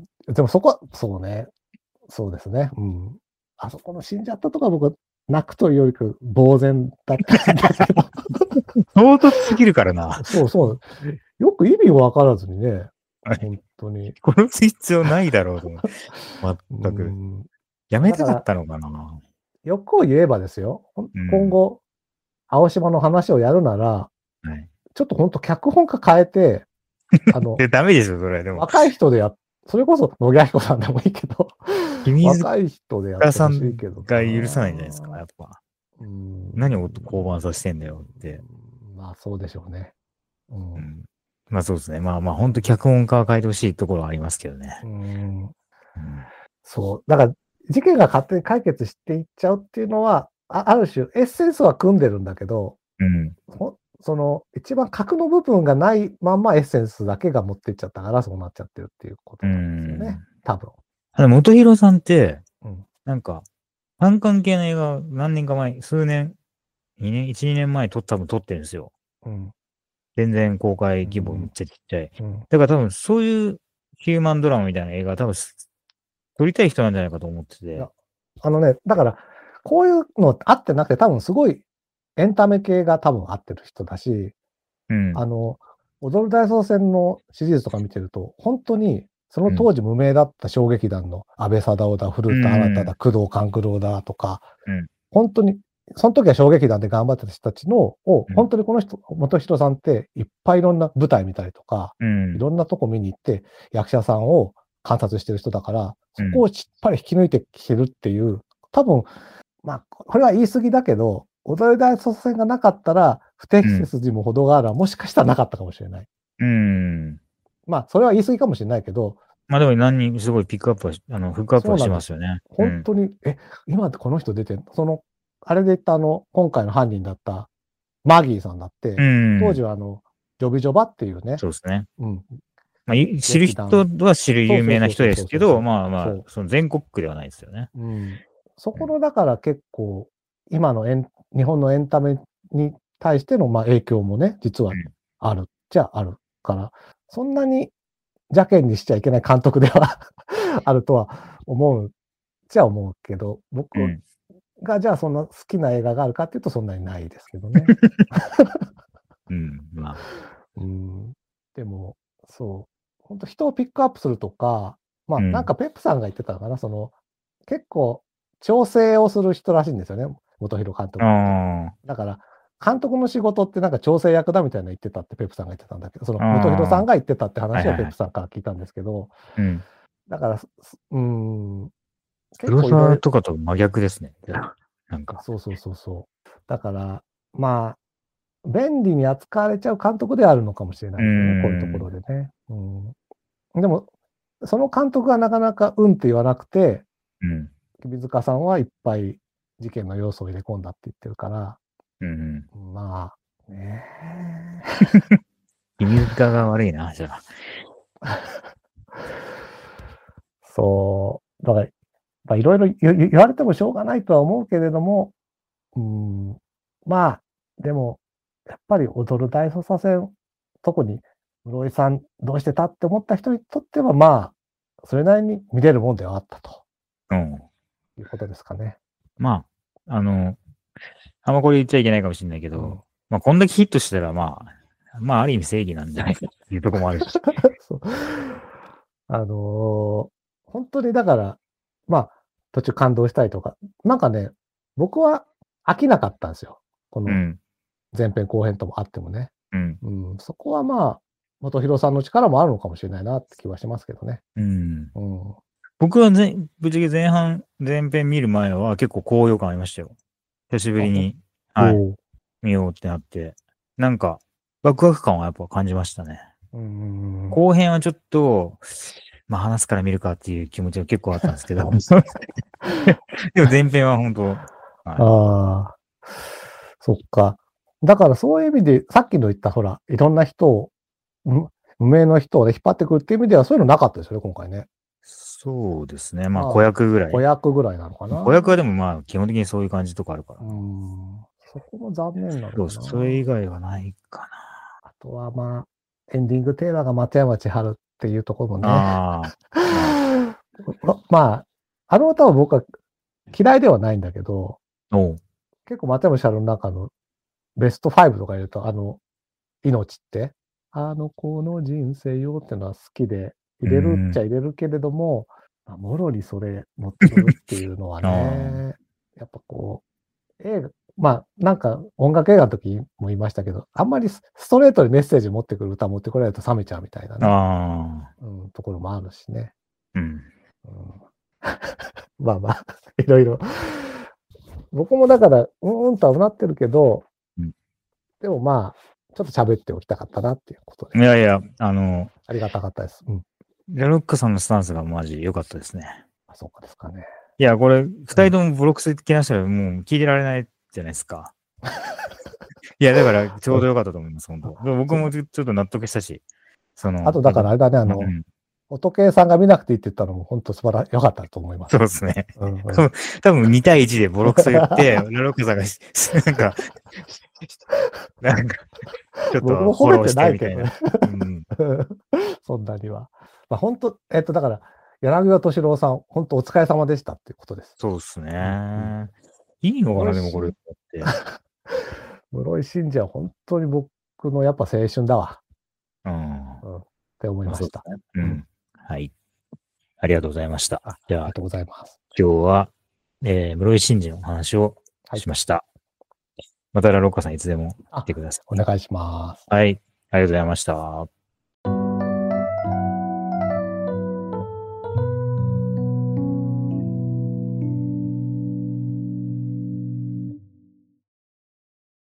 でもそこは、そうね。そうですね。うん。あそこの死んじゃったとか僕は泣くというよりか呆然だったんだけど。 唐突すぎるからな。 そうそう。よく意味分からずにね。本当に。 殺す必要ないだろうと思う。全く。やめたかったのかな。 欲を言えばですよ。今後、青島の話をやるなら、はい、ちょっと本当脚本家変えて、 あの、で、ダメですよ、それ。でも。 若い人でや、それこそ野木明子さんでもいいけど、若い人でやってほしいけど。 が許さないんじゃないですか、やっぱ。うん何を降板させてんだよって。 まあ、そうでしょうね。 うん。うん、まあ、そうですね。まあまあ、本当脚本家は変えてほしいところはありますけどね。うん。うん、 そう。だから、事件が勝手に解決していっちゃうっていうのは、あ, ある種、エッセンスは組んでるんだけど、うん、その、一番核の部分がないまんまエッセンスだけが持っていっちゃったから、そうなっちゃってるっていうことなんですよね。多分。 あの、元弘さんって、うん、なんか、反関係の映画何年か前、数年、にねん、いち、にねんまえと多分撮ってるんですよ。うん、全然公開規模めっちゃちっちゃい。うん、だから多分そういうヒューマンドラマみたいな映画多分撮りたい人なんじゃないかと思ってて。 あのね、だから、こういうのあってなくて多分すごいエンタメ系が多分合ってる人だし、うん、あの、 踊る大捜戦のシリーズとか見てると、本当に、その当時無名だった小劇団の安倍貞夫だ、古田新太だ、工藤官九郎だとか、 うん、 本当に、その時は小劇団で頑張ってた人たちの、を、 うん本当にこの人、元弘さんっていっぱいいろんな舞台見たりとか、 うんいろんなとこ見に行って役者さんを観察してる人だから、そこをしっかり引き抜いてきてるっていう、多分、まあ、これは言い過ぎだけど、踊り大捜査線がなかったら、不適切にも程があるは、もしかしたらなかったかもしれない。 うん。 まあ、それは言い過ぎかもしれないけど、 まあでも何人すごいピックアップはし、あの、フックアップはしてますよね。 本当に、え、今ってこの人出てる、その、あれで言ったあの、今回の犯人だったマギーさんだって、 うん、 当時はあの、ジョビジョバっていうね。 そうですね。 うん。 まあ、知る人は知る有名な人ですけど、まあまあ、その全国区ではないですよね。 うん。そこの、だから結構、今のエン日本のエンタメに対してのまあ影響もね、実はあるっちゃあるから、そんなに邪険にしちゃいけない監督ではあるとは思うっちゃ思うけど、僕がじゃあそんな好きな映画があるかっていうとそんなにないですけどね。 うん、まあ。 うん。でも、そう。本当人をピックアップするとか、まあなんかペップさんが言ってたのかな、その、結構調整をする人らしいんですよね、元弘監督って。だから、監督の仕事ってなんか調整役だみたいな言ってたってペップさんが言ってたんだけど、その元弘さんが言ってたって話をペップさんから聞いたんですけど、だから、うん、 結構。黒沢とかと真逆ですね。なんか。 そうそうそうそう。だから、まあ、便利に扱われちゃう監督であるのかもしれないですね、こういうところでね。うん、でも、その監督がなかなかうんって言わなくて、 うん、 君塚さんはいっぱい事件の要素を入れ込んだって言ってるから、 うんうん、まあ、ねえ。君塚が悪いな、じゃあ。 そう、だから、いろいろ言われてもしょうがないとは思うけれども、うん、まあ、でも、やっぱり踊る大捜査線、特に室井さんどうしてたって思った人にとっては、まあ、それなりに見れるもんではあったと。うん。いうことですかね。 まあ、あの、あんまこれ言っちゃいけないかもしれないけど、うん、まあ、こんだけヒットしたら、まあ、まあ、ある意味正義なんじゃないかっていうところもあるし。 そうあのー、本当にだから、まあ、途中感動したりとか、なんかね、僕は飽きなかったんですよ。この前編後編ともあってもね。うんうん、そこはまあ、元弘さんの力もあるのかもしれないなって気はしますけどね。 うんうん、僕はぜぶっちゃけ前半、前編見る前は結構高揚感ありましたよ。久しぶりに、はい、見ようってなって。なんか、ワクワク感はやっぱ感じましたね。うん後編はちょっと、まあ話すから見るかっていう気持ちが結構あったんですけど。でも前編は本当、はい、 ああ、そっか。だからそういう意味で、さっきの言ったほら、いろんな人を、無名の人を、ね、引っ張ってくるっていう意味では、そういうのなかったですよね、今回ね。 そうですね。まあ、子役ぐらい。 子役ぐらいなのかな。 子役はでもまあ、基本的にそういう感じとかあるから。 うん。そこも残念なのかな。 そう、それ以外はないかな。 あとはまあ、エンディングテーマが松山千春っていうところもね。あまあ、あの歌は僕は嫌いではないんだけど、結構松山千春の中のベストファイブとか言うと、あの、命って、あの子の人生よっていうのは好きで、入れるっちゃ入れるけれども、まあ、もろにそれ持ってくるっていうのはね、やっぱこう、映画、まあ、なんか音楽映画の時も言いましたけど、あんまりストレートにメッセージ持ってくる歌持ってこられると冷めちゃうみたいなね、うん、ところもあるしね。うんうん、まあまあ、いろいろ。僕もだから、うんうんとはなってるけど、うん、でもまあ、ちょっと喋っておきたかったなっていうことで。 いやいや、あの、 ありがたかったです。うん。 ラロックさんのスタンスがマジ良かったですね。 あ、そうかですかね。 いや、これ、二人ともブロックス的な人はもう聞いてられないじゃないですか。いや、だからちょうど良かったと思います、本当。僕もちょっと納得したし。その。 あと、だからあれだね、あの、うん仏さんが見なくていいって言ったのも本当素晴ら良かったと思います。 そうですね。うんうん、多分に対いちでボロクソ言って、ラロックさんが、なんか、なんか、ちょっと僕も褒めてないけどね。うん、そんなには。まあ、本当、えっと、だから、柳葉敏郎さん、本当お疲れ様でしたっていうことです。 そうですね。うん、いいのかな、でもこれって。 室井慎二は本当に僕のやっぱ青春だわ。 うん。 うん、って思いました。 まあうね、うん。はい。ありがとうございました。 あじゃあ、 ありがとうございます。 今日は、えー、室井慎二のお話をしました。はい、またラロッカさんいつでも来てください。 お願いします。 はい。ありがとうございました。